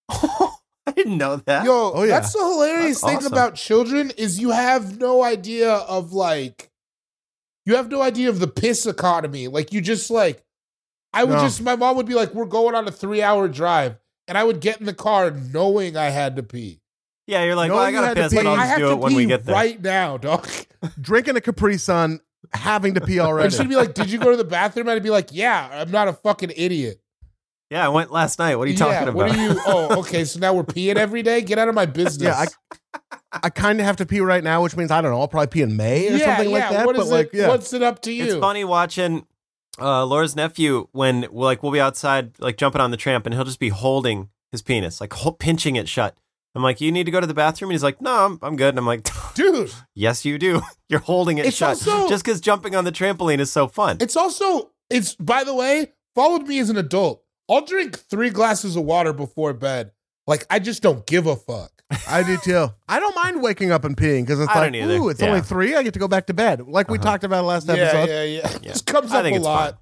I didn't know that. Yo, Oh, yeah. that's the hilarious That's thing awesome. about children is you have no idea of like, you have no idea of the piss economy. Like you just like, I would No. just, my mom would be like, we're going on a three hour drive. And I would get in the car knowing I had to pee. Yeah, you're like, No, well, I you gotta had to piss, pee. but I'll I just have do to it when pee we get there. right now, dog. Drinking a Capri Sun, having to pee And already. she'd be like, did you go to the bathroom? I'd be like, yeah, I'm not a fucking idiot. Yeah, I went last night. What are you yeah, talking what about? are you? Oh, okay. So now we're peeing every day? Get out of my business. Yeah, I, I kind of have to pee right now, which means I don't know. I'll probably pee in May or yeah, something like yeah. that. What but is like, it? yeah, What's it up to you? It's funny watching uh, Laura's nephew when like we'll be outside like jumping on the tramp and he'll just be holding his penis, like ho- pinching it shut. I'm like, you need to go to the bathroom? And he's like, no, I'm, I'm good. And I'm like, Dude, yes, you do. You're holding it It's shut. also- Just because jumping on the trampoline is so fun. it's also It's, by the way, followed me as an adult. I'll drink three glasses of water before bed. Like, I just don't give a fuck. I do too. I don't mind waking up and peeing because it's I like, don't either. ooh, it's Yeah. only three. I get to go back to bed. Like we Uh-huh. talked about last Yeah, episode. yeah, yeah. Yeah. This comes I up think a it's lot.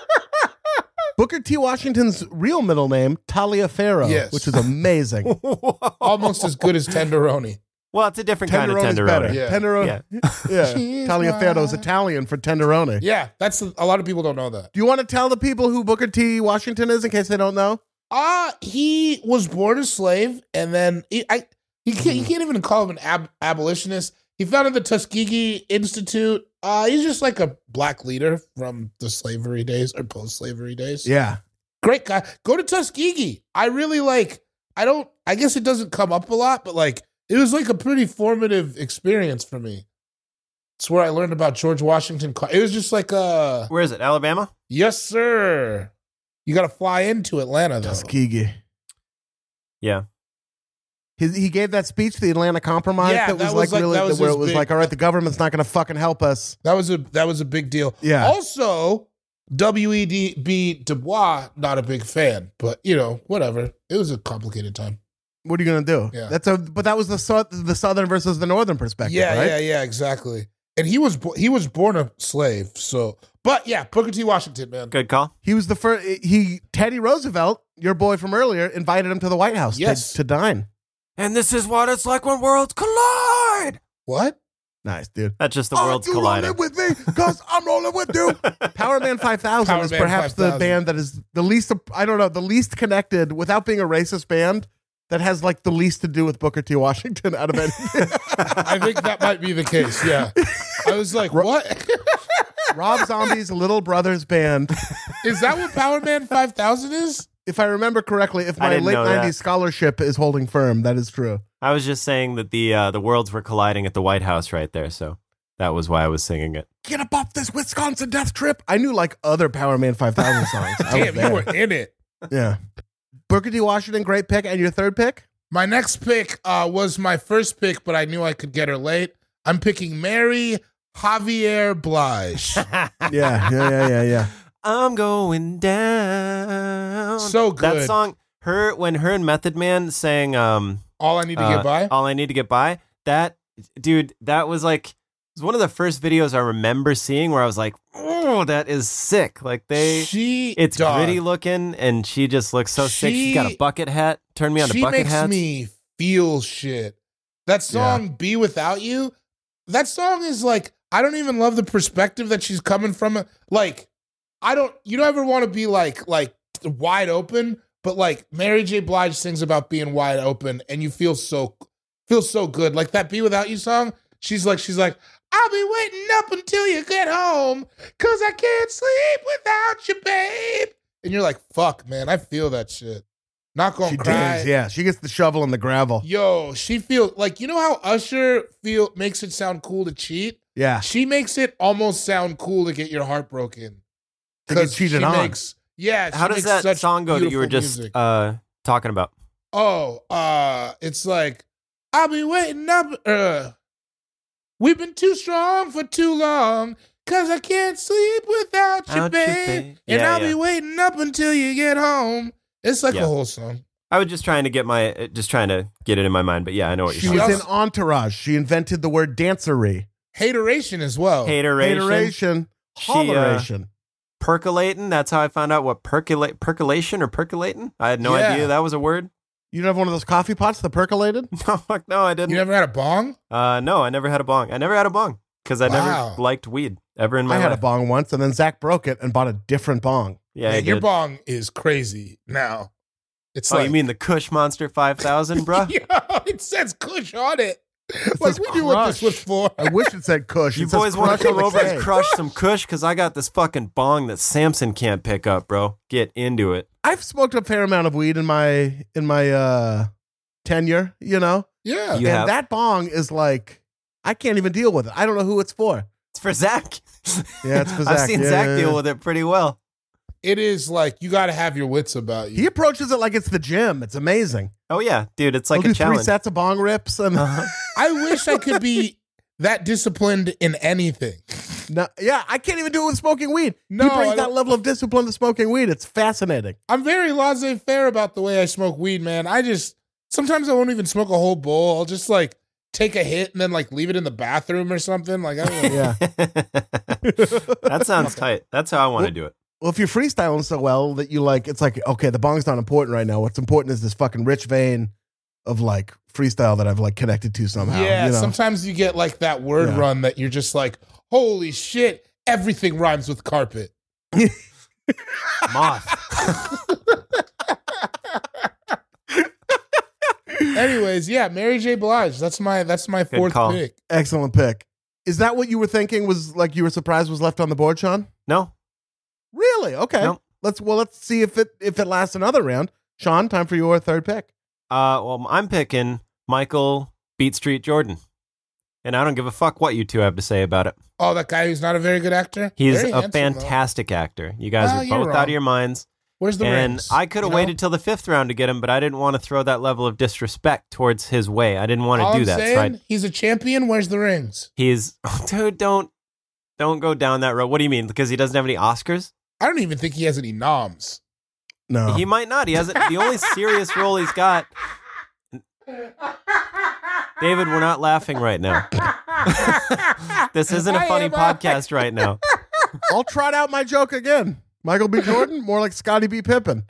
Booker T. Washington's real middle name, Taliaferro, Yes. which is amazing. Almost as good as Tenderoni. Well, it's a different kind of Tenderone's better. tenderoni. Yeah. Tenderoni. Yeah. She's Taliaferro is mine. Italian for tenderoni. Yeah, that's a lot of people don't know that. Do you want to tell the people who Booker T. Washington is in case they don't know? Uh, he was born a slave, and then he, I he can't, you can't even call him an ab- abolitionist. He founded the Tuskegee Institute. Uh, he's just like a black leader from the slavery days or post-slavery days. Yeah. Great guy. Go to Tuskegee. I really like, I don't, I guess it doesn't come up a lot, but like, it was like a pretty formative experience for me. It's where I learned about George Washington. Car- It was just like a, Where is it? Alabama? yes, sir. You got to fly into Atlanta, though. Tuskegee. Yeah. His, he gave that speech, the Atlanta Compromise, Yeah, that was that like was like- really, that was where his it was big- like, all right, the government's not going to fucking help us. That was a that was a big deal. Yeah. Also, W E D B Du Bois, not a big fan, but you know, whatever. It was a complicated time. What are you going to do? Yeah. That's a, but that was the sou- the southern versus the northern perspective, Yeah, right? yeah, yeah, exactly. And he was bo- he was born a slave, so. But yeah, Booker T. Washington, man. Good call. He was the first. He Teddy Roosevelt, your boy from earlier, invited him to the White House to- Yes. to, dine. And this is what it's like when worlds collide. What? Nice, dude. That's just the Are worlds you colliding. rolling with me? Because I'm rolling with you. Power Man five thousand Power is Man perhaps the five thousand. band that is the least. I don't know, the least connected without being a racist band that has like the least to do with Booker T. Washington out of anything. I think that might be the case. Yeah. I was like, what? Rob Zombie's Little Brothers band. Is that what Power Man five thousand is? If I remember correctly, if I my didn't late know that. nineties scholarship is holding firm, that is true. I was just saying that the uh, the worlds were colliding at the White House right there, so that was why I was singing it. Get up off this Wisconsin death trip. I knew like other Power Man five thousand songs. I was Damn, you there. were in it. Yeah. Booker T. Washington, great pick. And your third pick? My next pick uh, was my first pick, but I knew I could get her late. I'm picking Mary Javier Blige. Yeah, yeah, yeah, yeah, yeah. I'm going down. So That good. song, her when her and Method Man sang um All I Need to uh, Get By. All I Need to Get By. That dude, that was like it was one of the first videos I remember seeing where I was like, oh, that is sick. Like they she, it's dog, gritty looking and she just looks so sick. She's got a She- bucket hat. Turn me on to She bucket makes hats. me feel shit. That song, Be Without You, that song is like, I don't even love the perspective that she's coming from. Like, I don't, you don't ever want to be like, like wide open, but like Mary J. Blige sings about being wide open and you feel so, feel so good. Like that Be Without You song, she's like, she's like, I'll be waiting up until you get home because I can't sleep without you, babe. And you're like, fuck, man, I feel that shit. Not gonna She cry. digs, yeah. She gets the shovel in the gravel. Yo, she feels like, you know how Usher feel makes it sound cool to cheat? Yeah. She makes it almost sound cool to get your heart broken. To get cheated she on. Makes, yeah. How she does makes that such song go that you were beautiful just music. uh talking about? Oh, uh, it's like, I'll be waiting up. Uh, we've been too strong for too long. Cause I can't sleep without you, Without you, babe. babe. And Yeah, I'll yeah. be waiting up until you get home. It's like Yeah. a whole song. I was just trying to get my uh, just trying to get it in my mind, but yeah, I know what She you're was saying. in Entourage. She invented the word dancery. Hateration as well. Hateration, Hateration. She, uh, Holleration. percolating. That's how I found out what percolate percolation or percolating. I had no Yeah. idea that was a word. You don't have one of those coffee pots that percolated? No, fuck no, I didn't. You never had a bong? uh, no, I never had a bong. I never had a bong because I Wow. never liked weed ever in my I had life. a bong once, and then Zach broke it and bought a different bong. Yeah, I Man, your did. bong is crazy now. It's Oh, like, you mean the Kush Monster five thousand, bro? Yo, it says Kush on it. It Like says we knew what this Crush. was for. I wish it said Kush. You It says boys want Crush to come on the over and K. crush some Kush? Because I got this fucking bong that Samson can't pick up, bro. Get into it. I've smoked a fair amount of weed in my in my uh tenure, you know? Yeah. You and have- that bong is like I can't even deal with it. I don't know who it's for. It's for Zach. Yeah, it's for I've Zach. seen Yeah, Zach yeah, deal yeah. with it pretty well. It is like you got to have your wits about He you. approaches it like it's the gym. It's amazing. Oh yeah, dude, it's like He'll a do three challenge. sets of bong rips and Uh-huh. I wish I could be that disciplined in anything. No, yeah, I can't even do it with smoking weed. No, he I brings that don't- level of discipline to smoking weed. It's fascinating. I'm very laissez-faire about the way I smoke weed, man. I just sometimes I won't even smoke a whole bowl. I'll just like take a hit and then like leave it in the bathroom or something. Like I don't know. Yeah. That sounds tight. That's how I want to do it. Well, if you're freestyling so well that you like, it's like, okay, the bong's not important right now. What's important is this fucking rich vein of like freestyle that I've like connected to somehow. Yeah, you know? sometimes you get like that word Yeah. run that you're just like, holy shit, everything rhymes with carpet. Moth. Anyways, yeah, Mary J. Blige. That's my that's my Good fourth call. pick. Excellent pick. Is that what you were thinking? Was like you were surprised was left on the board, Sean? No. Really? Okay. Nope. Let's well, let's see if it if it lasts another round. Sean, time for your third pick. Uh, well, I'm picking Michael Beat Street Jordan. And I don't give a fuck what you two have to say about it. Oh, that guy who's not a very good actor? He's Very a handsome, though. fantastic actor. You guys Well, are you're both wrong. out of your minds. Where's the and rings? I could have You know? waited till the fifth round to get him, but I didn't want to throw that level of disrespect towards his way. I didn't want to All do I'm that. saying, So I, he's a champion. Where's the rings? he's, dude, don't, don't go down that road. What do you mean? Because he doesn't have any Oscars? I don't even think he has any noms. No. He might not. He hasn't. The only serious role he's got. David, we're not laughing right now. This isn't a I funny am, uh, podcast right now. I'll trot out my joke again. Michael B. Jordan, more like Scotty B. Pippen.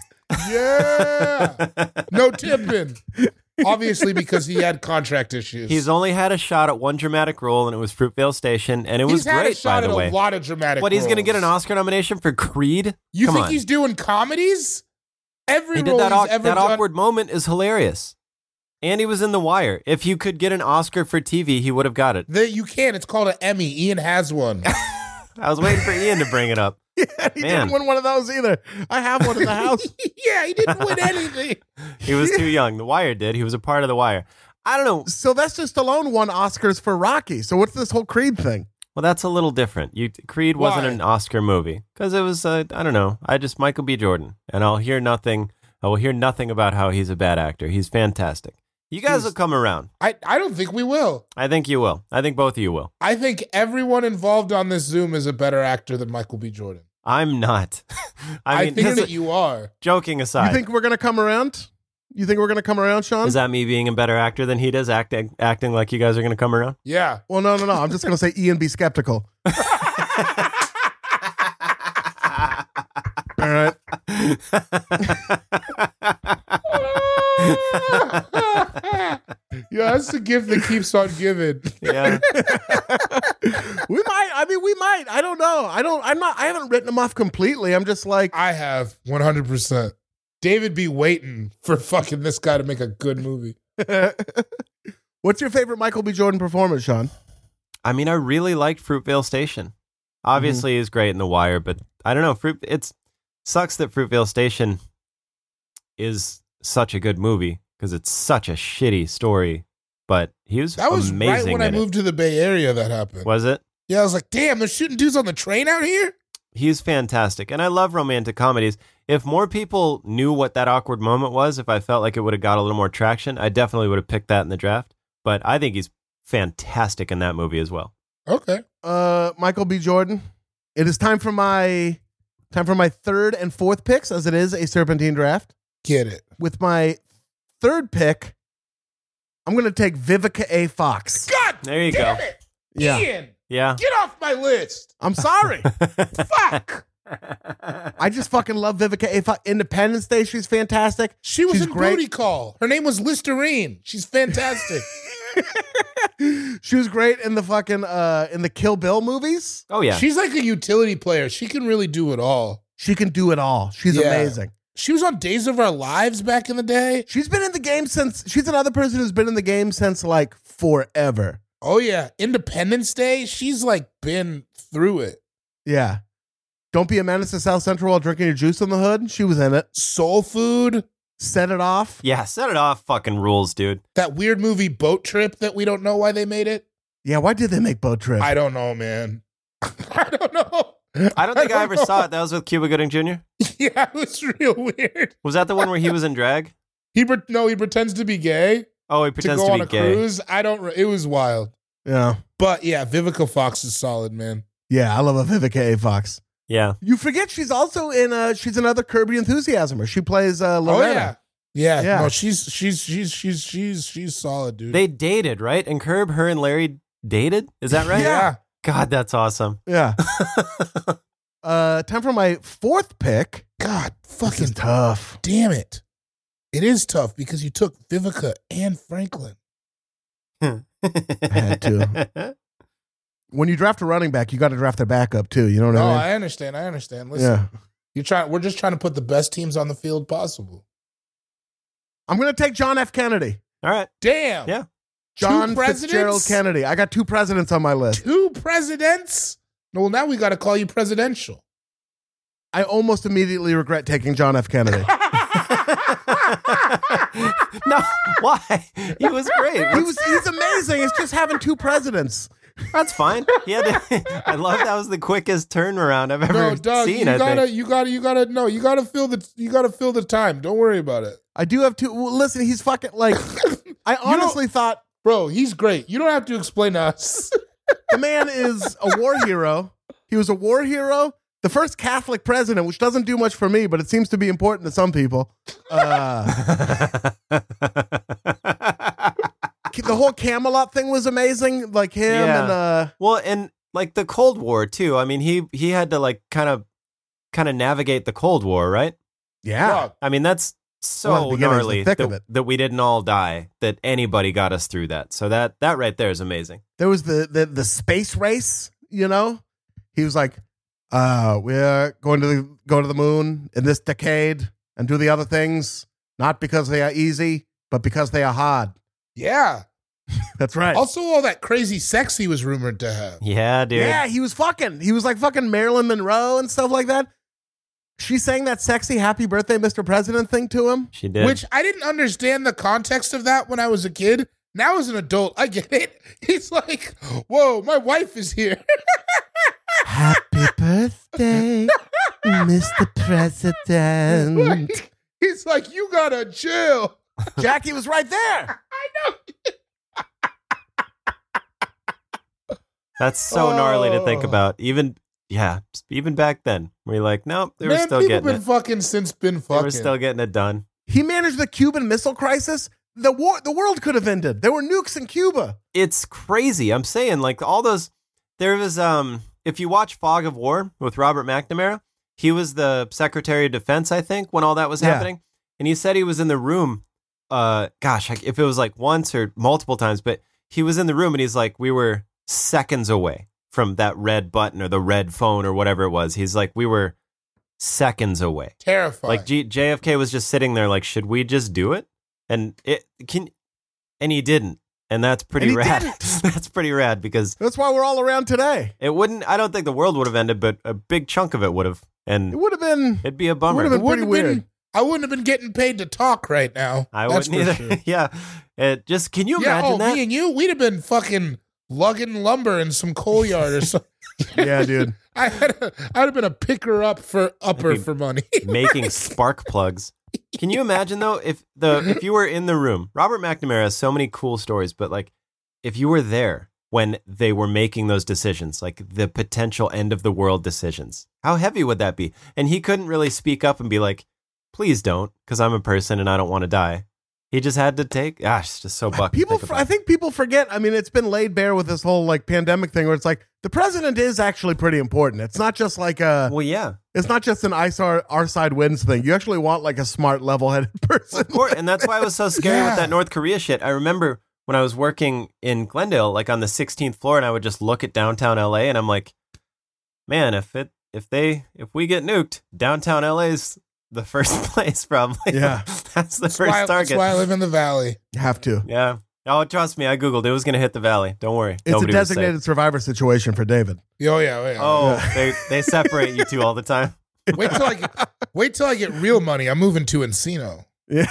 Yeah. No tipping. Obviously, because he had contract issues. He's only had a shot at one dramatic role, and it was Fruitvale Station, and it was He's had great, a shot by the at way. a lot of dramatic What, he's going to roles. get an Oscar nomination for Creed? You Come think on. he's doing comedies? Every He did role that, he's awk- ever that done. awkward moment is hilarious. And he was in The Wire. If you could get an Oscar for T V, he would have got it. The, you can. It's called an Emmy. Ian has one. I was waiting for Ian to bring it up. Yeah, he Man. didn't win one of those either. I have one in the house. Yeah, he didn't win anything. He was too young. The Wire did. He was a part of The Wire. I don't know. Sylvester Stallone won Oscars for Rocky. So what's this whole Creed thing? Well, that's a little different. You Creed wasn't Why? an Oscar movie because it was. Uh, I don't know. I just Michael B. Jordan, and I'll hear nothing. I will hear nothing about how he's a bad actor. He's fantastic. You guys He's- will come around. I, I don't think we will. I think you will. I think both of you will. I think everyone involved on this Zoom is a better actor than Michael B. Jordan. I'm not. I I, mean, think this- that you are. joking aside, You think we're gonna come around? You think we're gonna come around, Sean? is that me being a better actor than he does, acting acting like you guys are going to come around? Yeah. well, no, no, no. I'm just gonna say Ian be skeptical. All right. Yeah, that's the gift that keeps on giving. Yeah. We might. I mean, we might. I don't know. I don't. I'm not. I haven't written them off completely. I'm just like, I have one hundred percent. David be waiting for fucking this guy to make a good movie. what's your favorite Michael B. Jordan performance, Sean? I mean, I really liked Fruitvale Station. Obviously, he's great in The Wire, but I don't know. Fruit. It's sucks that Fruitvale Station is such a good movie because it's such a shitty story. But he was That was amazing. right when I in it. moved to the Bay Area that happened. Was it? Yeah, I was like, damn, they're shooting dudes on the train out here? He's fantastic. And I love romantic comedies. If more people knew what that awkward moment was, if I felt like it would have got a little more traction, I definitely would have picked that in the draft. But I think he's fantastic in that movie as well. Okay. Uh, Michael B. Jordan. It is time for my time for my third and fourth picks, as it is a serpentine draft. Get it. With my third pick, I'm going to take Vivica A. Fox. God There you damn go. it. Yeah. Ian, Yeah. get off my list. I'm sorry. Fuck. I just fucking love Vivica A. Fox. Independence Day, she's fantastic. She was She's in great. Booty Call. Her name was Listerine. She's fantastic. She was great in the fucking uh in the Kill Bill movies. Oh, yeah. She's like a utility player. She can really do it all. She can do it all. She's Yeah. amazing. She was on Days of Our Lives back in the day. She's been in the game since she's another person who's been in the game since like forever. Oh, yeah. Independence Day. She's like been through it. Yeah. Don't Be a Menace to South Central while drinking your juice in the hood. She was in it. Soul Food. Set It Off. Yeah, set it off. Fucking rules, dude. That weird movie Boat Trip that we don't know why they made it. Yeah, why did they make Boat Trip? I don't know, man. I don't know. I don't think I, ever know. saw it. That was with Cuba Gooding Junior Yeah, it was real weird. Was that the one where he was in drag? He pre- no, he pretends to be gay Oh, he to pretends go to, on be a gay. cruise. I don't. Re- it was wild, yeah. but yeah, Vivica Fox is solid, man. Yeah, I love a Vivica A. Fox. Yeah. You forget she's also in. Uh, she's another Curb Your Enthusiasm. She plays uh, Oh Loretta. yeah. yeah, Yeah. No, she's she's she's she's she's she's solid, dude. They dated, right? And Curb, her and Larry dated? Is that right? yeah. God, that's awesome. Yeah. uh, time for my fourth pick. God, This fucking is tough. damn it. It is tough because you took Vivica and Franklin. had to. When you draft a running back, you got to draft their backup too. You know what No, I mean? I understand. I understand. Listen, Yeah. you're trying. We're just trying to put the best teams on the field possible. I'm going to take John F. Kennedy. All right. Damn. Yeah. John Two presidents? Fitzgerald Kennedy. I got two presidents on my list. Two presidents. No, well, now we got to call you presidential. I almost immediately regret taking John F. Kennedy. No, why? He was great. he was he's amazing. It's just having two presidents. That's fine. He had to, I love that was the quickest turnaround I've ever No, Doug, seen. you I gotta, think. you gotta, you gotta, no, you gotta fill the, you gotta fill the time. Don't worry about it, I do have two. Well, listen, he's fucking like. I honestly thought bro. He's great. You don't have to explain to us. the man is a war hero. He was a war hero. The first Catholic president, which doesn't do much for me, but it seems to be important to some people. Uh, the whole Camelot thing was amazing. Like him Yeah. and uh, Well, and like the Cold War too. I mean, he he had to like kind of kind of navigate the Cold War, right? yeah. Dog, I mean, that's Well, so the beginning's the gnarly thick that, of it. that we didn't all die. That anybody got us through that. So that that right there is amazing. There was the, the the space race, you know? He was like, uh, we're going to the, go to the moon in this decade and do the other things, not because they are easy, but because they are hard. yeah. That's right. Also, all that crazy sex he was rumored to have. Yeah, dude. Yeah, he was fucking. He was like fucking Marilyn Monroe and stuff like that. She sang that sexy happy birthday, Mister President thing to him. She did. Which I didn't understand the context of that when I was a kid. Now as an adult, I get it. He's like, whoa, my wife is here. Happy birthday, Mister President. Like, he's like, you gotta chill. Jackie was right there. I know. That's so gnarly to think Oh. about. Even yeah, even back then, we're like, nope, they were Man, still people getting been it. fucking since been They fucking. were still getting it done. He managed the Cuban Missile Crisis. The war, the world could have ended. There were nukes in Cuba. It's crazy. I'm saying, like all those. There was um, if you watch Fog of War with Robert McNamara, he was the Secretary of Defense, I think, when all that was Yeah. happening, and he said he was in the room. Uh, gosh, like, if it was like once or multiple times, but he was in the room, and he's like, we were seconds away from that red button or the red phone or whatever it was. He's like, we were seconds away. Terrifying. Like G- J F K was just sitting there, like, should we just do it? And it can, and he didn't, and that's pretty And he rad. didn't. That's pretty rad because That's why we're all around today. it wouldn't. I don't think the world would have ended, but a big chunk of it would have, It and would have been. it'd be a It bummer. would have been pretty Wouldn't have weird. been- I wouldn't have been getting paid to talk right now. I That's wouldn't for either. sure. Yeah, it just can you Yeah, imagine oh, that? me and you, we'd have been fucking lugging lumber in some coal yard or something. Yeah, dude. I had a, I'd have been a picker up for upper I'd be- for money. Making spark plugs. Can you imagine though if the if you were in the room? Robert McNamara has so many cool stories, but like if you were there when they were making those decisions, like the potential end of the world decisions, how heavy would that be? And he couldn't really speak up and be like, "Please don't," because I'm a person and I don't want to die. He just had to take. Gosh, it's just so buck. People, f- I think people forget. I mean, it's been laid bare with this whole like pandemic thing, where it's like the president is actually pretty important. It's not just like a. Well, yeah, It's not just an I S R our side wins thing. You actually want like a smart, level-headed person. of course, and that's why it was so scary Yeah. with that North Korea shit. I remember when I was working in Glendale, like on the sixteenth floor, and I would just look at downtown L A, and I'm like, man, if it, if they, if we get nuked, downtown L A's the first place, probably. Yeah. that's the That's first why, that's target. why I live in the valley. Have to. Yeah. Oh, trust me, I googled. It was going to hit the valley. Don't worry. It's Nobody a was safe. designated survivor situation for David. Oh yeah, oh, yeah. Oh, they they separate you two all the time. Wait till I get, wait till I get real money. I'm moving to Encino. Yeah.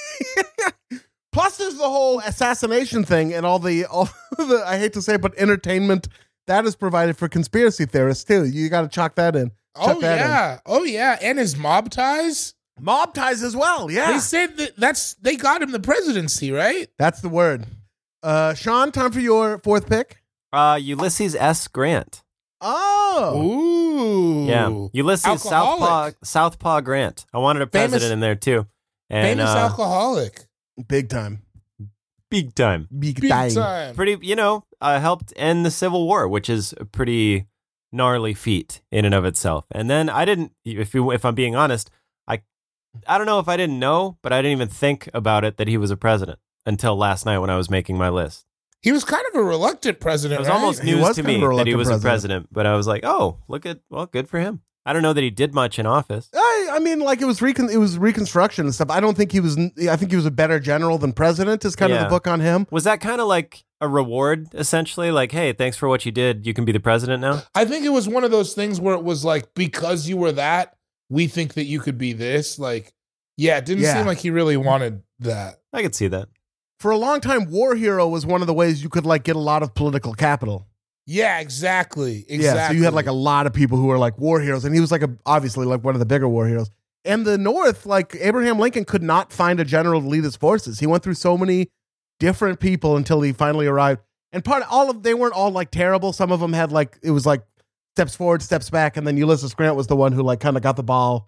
Plus, there's the whole assassination thing and all the all the I hate to say it, but entertainment that is provided for conspiracy theorists too. You got to chalk that in. Chuck Oh that in. yeah, oh yeah, and his mob ties. Mob ties as well. Yeah, They said that that's they got him the presidency, right? that's the word. Uh, Sean, time for your fourth pick. Uh, Ulysses S. Grant. Oh. Ooh. Yeah, Ulysses Southpaw Alcoholic. Southpaw Grant. I wanted a Famous- president in there too, and Famous uh, alcoholic. Big time. big time. Big, Big time. time. Pretty, you know, uh, helped end the Civil War, which is a pretty gnarly feat in and of itself. And then I didn't, if you, if I'm being honest, I, I don't know if I didn't know, but I didn't even think about it that he was a president until last night when I was making my list. He was kind of a reluctant president. It was right? almost He news was to kind me of a that he reluctant was a president. president, but I was like, oh, look at, well, good for him. I don't know that he did much in office. I, I mean, like it was recon- it was Reconstruction and stuff. I don't think he was. I think he was a better general than president. Is kind of Yeah. the book on him. Was that kind of like a reward, essentially? Like, hey, thanks for what you did. You can be the president now? I think it was one of those things where it was like, because you were that, we think that you could be this. Like, yeah, it didn't Yeah. seem like he really wanted that. I could see that. For a long time, war hero was one of the ways you could like get a lot of political capital. Yeah, exactly. Exactly. Yeah, so you had like a lot of people who were like war heroes, and he was like a, obviously like one of the bigger war heroes. And the North, like Abraham Lincoln, could not find a general to lead his forces. He went through so many different people until he finally arrived. And part all of they weren't all like terrible. Some of them had like it was like steps forward, steps back, and then Ulysses Grant was the one who like kind of got the ball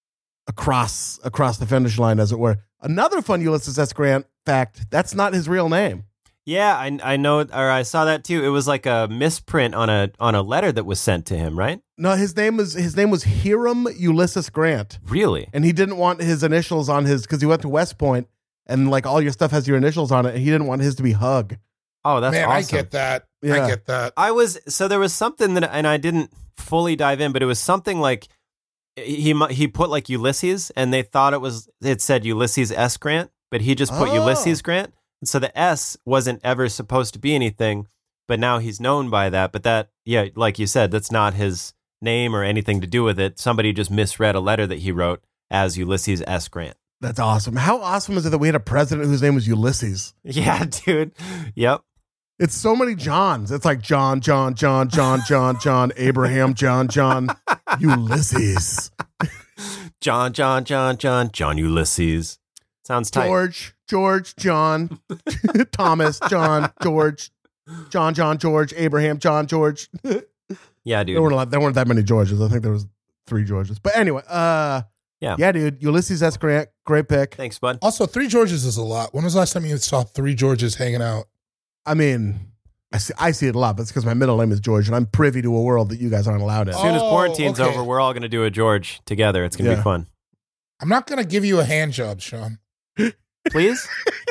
across across the finish line, as it were. Another fun Ulysses S. Grant fact: that's not his real name. Yeah, I I know, or I saw that too. It was like a misprint on a on a letter that was sent to him, right? No, his name was his name was Hiram Ulysses Grant, Really? and he didn't want his initials on his because he went to West Point, and like all your stuff has your initials on it, and he didn't want his to be Hug. Oh, that's Man, awesome. I get that. Yeah. I get that. I was so there was something that, and I didn't fully dive in, but it was something like he mu- he put like Ulysses, and they thought it was it said Ulysses S. Grant, but he just put Oh. Ulysses Grant, and so the S wasn't ever supposed to be anything, but now he's known by that. But that, yeah, like you said, that's not his name or anything to do with it. Somebody just misread a letter that he wrote as Ulysses S. Grant. That's awesome. How awesome is it that we had a president whose name was Ulysses? Yeah, dude. Yep. It's so many Johns. It's like John, John, John, John, John, John, Abraham, John, John, Ulysses, John, John, John, John, John Ulysses. Sounds tight. George, George, John, Thomas, John, George, John, John, George, Abraham, John, George. Yeah, dude. There weren't a lot, there weren't that many Georges. I think there was three Georges. But anyway, uh, Yeah. yeah, dude, Ulysses S. Grant, great pick. Thanks, bud. Also, three Georges is a lot. When was the last time you saw three Georges hanging out? I mean, I see, I see it a lot, but it's because my middle name is George, and I'm privy to a world that you guys aren't allowed in. As soon as Oh, quarantine's okay. over, we're all going to do a George together. It's going to Yeah. be fun. I'm not going to give you a hand job, Sean. Please?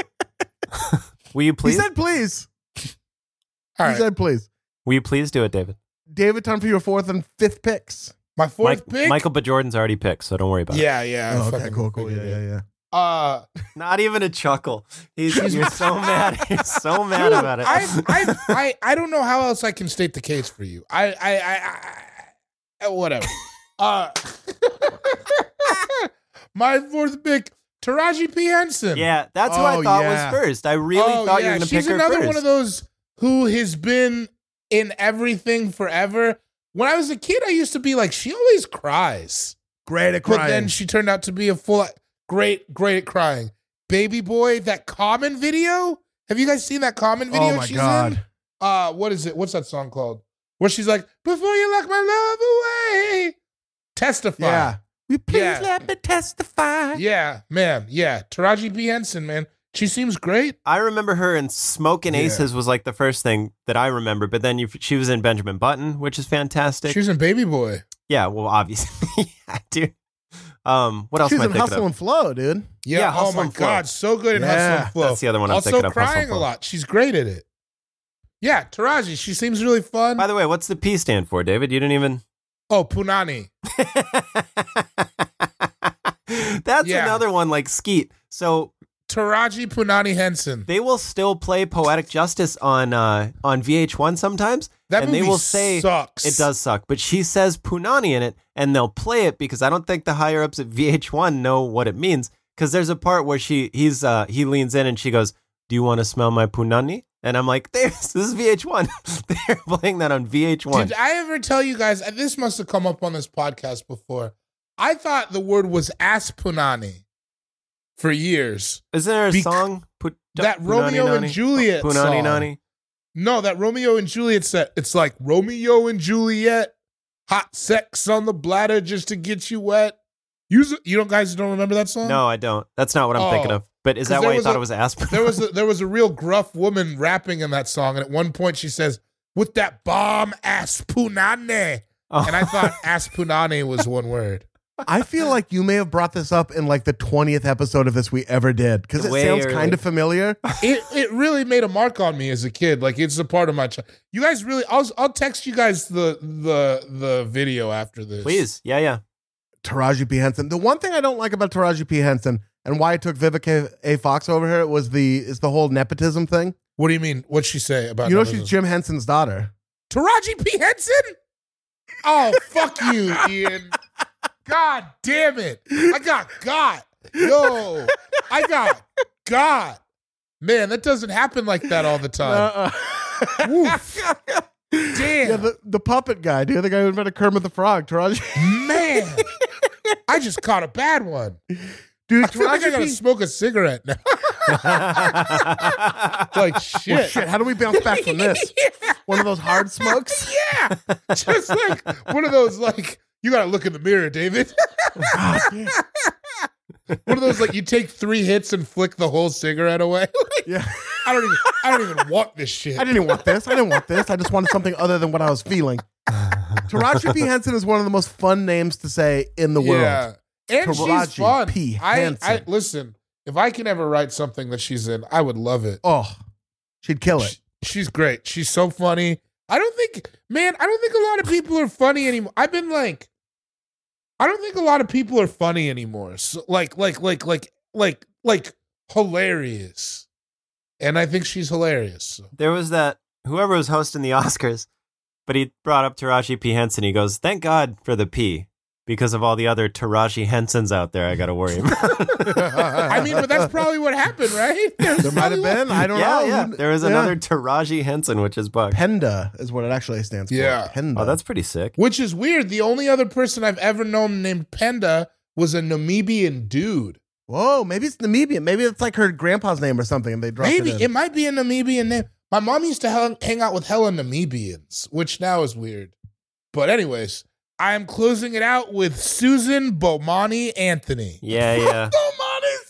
Will you please? He said please. All he right. said please. Will you please do it, David? David, time for your fourth and fifth picks. My fourth Mike, pick? Michael B. Jordan's already picked, so don't worry about it. Yeah, yeah. I Oh, okay, fucking cool, cool. Yeah, figured yeah, it. yeah. Uh, Not even a chuckle. He's, you're so mad. You're so mad dude, about it. I, I, I, I don't know how else I can state the case for you. I, I, I, I whatever. uh, my fourth pick, Taraji P. Henson. yeah, that's who I Oh, thought yeah. was first. I really Oh, thought you yeah, were going to pick she's her another first. one of those who has been in everything forever. When I was a kid, I used to be like, she always cries. Great at But crying. then she turned out to be a full, great, great at crying. Baby Boy, that Common video. Have you guys seen that Common video oh my she's god. in? Uh, what is it? What's that song called? Where she's like, before you lock my love away. Testify. Yeah. You please Yeah. let me testify. Yeah, man. Yeah. Taraji P. Henson, man. She seems great. I remember her in Smokin' Yeah. Aces was like the first thing that I remember, but then you, she was in Benjamin Button, which is fantastic. She was in Baby Boy. yeah, well, obviously. yeah, dude. Um, what else She's am I in thinking Hustle of? and Flow, dude. Yeah. Yeah, oh Hustle my and Flow. God. So good in Yeah. Hustle and Flow. That's the other one I'm also thinking of, Hustle crying and Flow. a lot. She's great at it. Yeah, Taraji. She seems really fun. By the way, what's the P stand for, David? You didn't even. oh, Punani. That's Yeah. another one like Skeet. So Taraji Punani Henson. they will still play Poetic Justice on uh, on V H one sometimes, That and movie they will say sucks. it does suck. But she says Punani in it, and they'll play it because I don't think the higher ups at V H one know what it means. Because there's a part where she he's uh, he leans in and she goes, "Do you want to smell my Punani?" And I'm like, "There's this is V H one. They're playing that on V H one." Did I ever tell you guys? and This must have come up on this podcast before. I thought the word was ass punani for years. Isn't there a Bec- song? Put, That Punani Romeo and Nani? Juliet Punani song. Nani. No, that Romeo and Juliet set. It's like Romeo and Juliet, hot sex on the bladder just to get you wet. You, you don't guys don't remember that song? No, I don't. That's not what I'm Oh, thinking of. But is 'cause that there why you was thought a- it was Aspen? There was a, there was a real gruff woman rapping in that song, and at one point she says, "With that bomb ass punane," Oh. and I thought ass punane was one word. I feel like you may have brought this up in like the twentieth episode of this we ever did because it Way sounds early. kind of familiar. It it really made a mark on me as a kid. Like it's a part of my. Ch- you guys really, I'll I'll text you guys the the the video after this. Please. Yeah, yeah. Taraji P. Henson. The one thing I don't like about Taraji P. Henson and why I took Vivica A. Fox over her was the is the whole nepotism thing. What do you mean? What'd she say about? You know nepotism? she's Jim Henson's daughter. Taraji P. Henson? Oh, fuck you, Ian. God damn it. I got got. Yo, I got got. Man, that doesn't happen like that all the time. Uh-uh. Woof. Damn. Yeah, the, the puppet guy, dude, the guy who invented Kermit the Frog, Taraji. Man, I just caught a bad one. Dude, I feel like I Taraji gotta P. smoke a cigarette now. Like shit. Well, shit, how do we bounce back from this? One of those hard smokes? Yeah. Just like one of those, like, you gotta look in the mirror, David. God, damn. One of those, like, you take three hits and flick the whole cigarette away. Yeah. I don't even I don't even want this shit. I didn't even want this. I didn't want this. I just wanted something other than what I was feeling. Taraji P. Henson is one of the most fun names to say in the world. Yeah. And Taraji she's fun. P. I, I Henson. listen, if I can ever write something that she's in, I would love it. Oh, she'd kill it. She- she's great. She's so funny. I don't think, man, I don't think a lot of people are funny anymore. I've been like, I don't think a lot of people are funny anymore. So, like, like, like, like, like, like hilarious. And I think she's hilarious. So. There was that, whoever was hosting the Oscars, but he brought up Taraji P. Henson. He goes, thank God for the P, because of all the other Taraji Hensons out there I got to worry about. I mean, but that's probably what happened, right? There's There might have been. I don't yeah, know. yeah. There was Yeah. another Taraji Henson, which is bugged. Penda is what it actually stands for. Yeah. Penda. Oh, that's pretty sick. Which is weird. The only other person I've ever known named Penda was a Namibian dude. Whoa, maybe it's Namibian. Maybe it's like her grandpa's name or something, and they dropped Maybe it. it, in. might be a Namibian name. My mom used to hang, hang out with hella Namibians, which now is weird. But anyways, I am closing it out with Susan Bomani Anthony. Yeah, yeah. Bomani's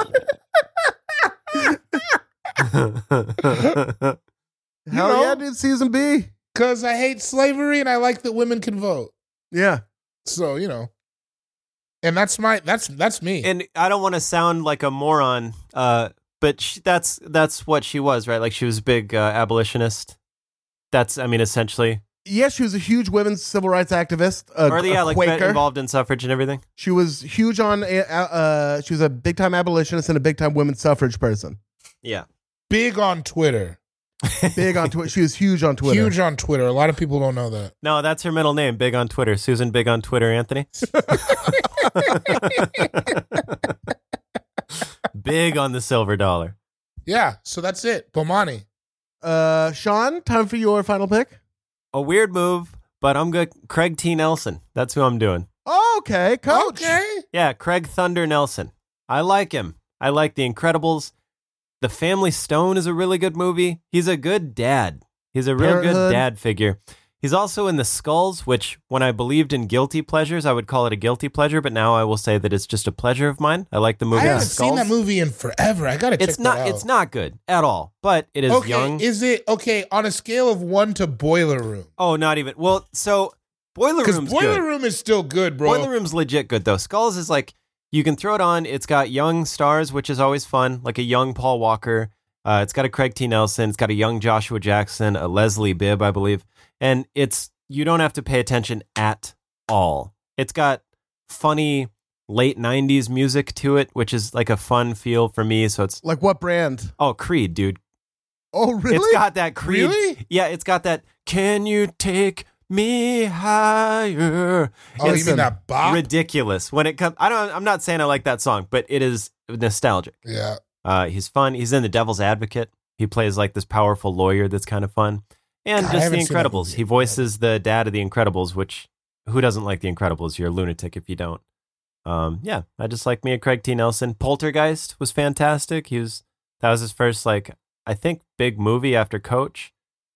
so funny. Hell know? yeah, dude. Season B. Because I hate slavery and I like that women can vote. Yeah. So, you know. And that's my that's that's me. And I don't want to sound like a moron, uh, but she, that's that's what she was, right? Like she was a big uh, abolitionist. That's, I mean, essentially. Yeah, she was a huge women's civil rights activist. A, Or yeah, a like Quaker. involved in suffrage and everything. She was huge on. Uh, uh, she was a big time abolitionist and a big time women's suffrage person. Yeah. Big on Twitter. Big on Twitter. She was huge on Twitter. Huge on Twitter. A lot of people don't know that. No, that's her middle name. Big on Twitter. Susan Big on Twitter, Anthony. Big on the silver dollar. Yeah, so that's it. Bomani. Uh, Sean, time for your final pick. A weird move, but I'm good. Craig T. Nelson. That's who I'm doing. Oh, okay, coach. Okay. Yeah, Craig Thunder Nelson. I like him. I like The Incredibles. The Family Stone is a really good movie. He's a good dad. He's a real Parenthood. good dad figure. He's also in The Skulls, which when I believed in guilty pleasures, I would call it a guilty pleasure, but now I will say that it's just a pleasure of mine. I like the movie I The haven't Skulls. seen that movie in forever. I gotta check It's not that out. it's not good at all, but it is okay, young. is it okay on a scale of one to Boiler Room? oh, not even. Well, so Boiler Because Room's Boiler good. Room is still good, bro. Boiler Room's legit good though. Skulls is like you can throw it on. It's got young stars, which is always fun, like a young Paul Walker. Uh, it's got a Craig T. Nelson. It's got a young Joshua Jackson, a Leslie Bibb, I believe, and it's you don't have to pay attention at all. It's got funny late nineties music to it, which is like a fun feel for me. So it's Like what brand? oh Creed, dude. Oh, really? It's got that Creed. Really? Yeah, it's got that. Can you take me higher? Oh, you It's mean that bop? ridiculous when it comes. I don't. I'm not saying I like that song, but it is nostalgic. yeah. Uh, he's fun. He's in The Devil's Advocate. He plays like this powerful lawyer that's kind of fun. And God, I just The haven't seen that Incredibles. movie. He voices the dad of The Incredibles, which who doesn't like The Incredibles? You're a lunatic if you don't. Um, yeah, I just like me and Craig T. Nelson. Poltergeist was fantastic. He was that was his first like I think big movie after Coach.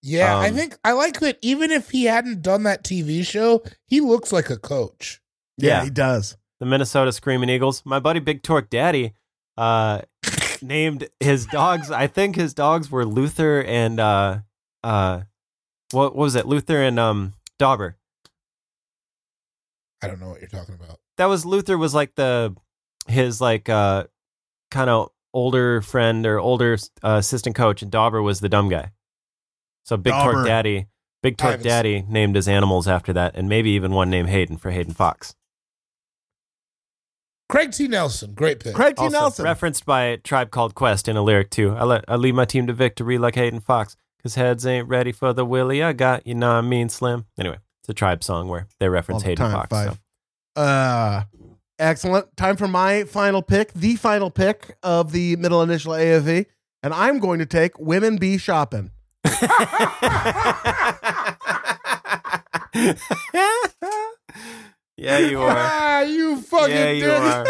Yeah, I Um, think I like that even if he hadn't done that T V show, he looks like a coach. Yeah, Yeah. he does. The Minnesota Screaming Eagles. My buddy Big Torque Daddy uh, named his dogs. I think his dogs were Luther and uh, uh, what, what was it? Luther and um, Dauber. I don't know what you're talking about. That was Luther was like the his like uh, kind of older friend or older uh, assistant coach, and Dauber was the dumb guy. So Big Dauber. Torque Daddy, Big I Torque haven't Daddy named his animals after that, and maybe even one named Hayden for Hayden Fox. Craig T. Nelson, great pick. Craig T. Also Nelson. referenced by Tribe Called Quest in a lyric too. I let I lead my team to victory like Hayden Fox, cause heads ain't ready for the willy I got. You know what I mean, Slim. Anyway, it's a Tribe song where they reference All the Hayden time, Fox. Five. So. Uh, excellent. Time for my final pick, the final pick of the middle initial A F E. And I'm going to take Women Be Shopping. Yeah, you are. Ah, you fucking Yeah, you dirty- are.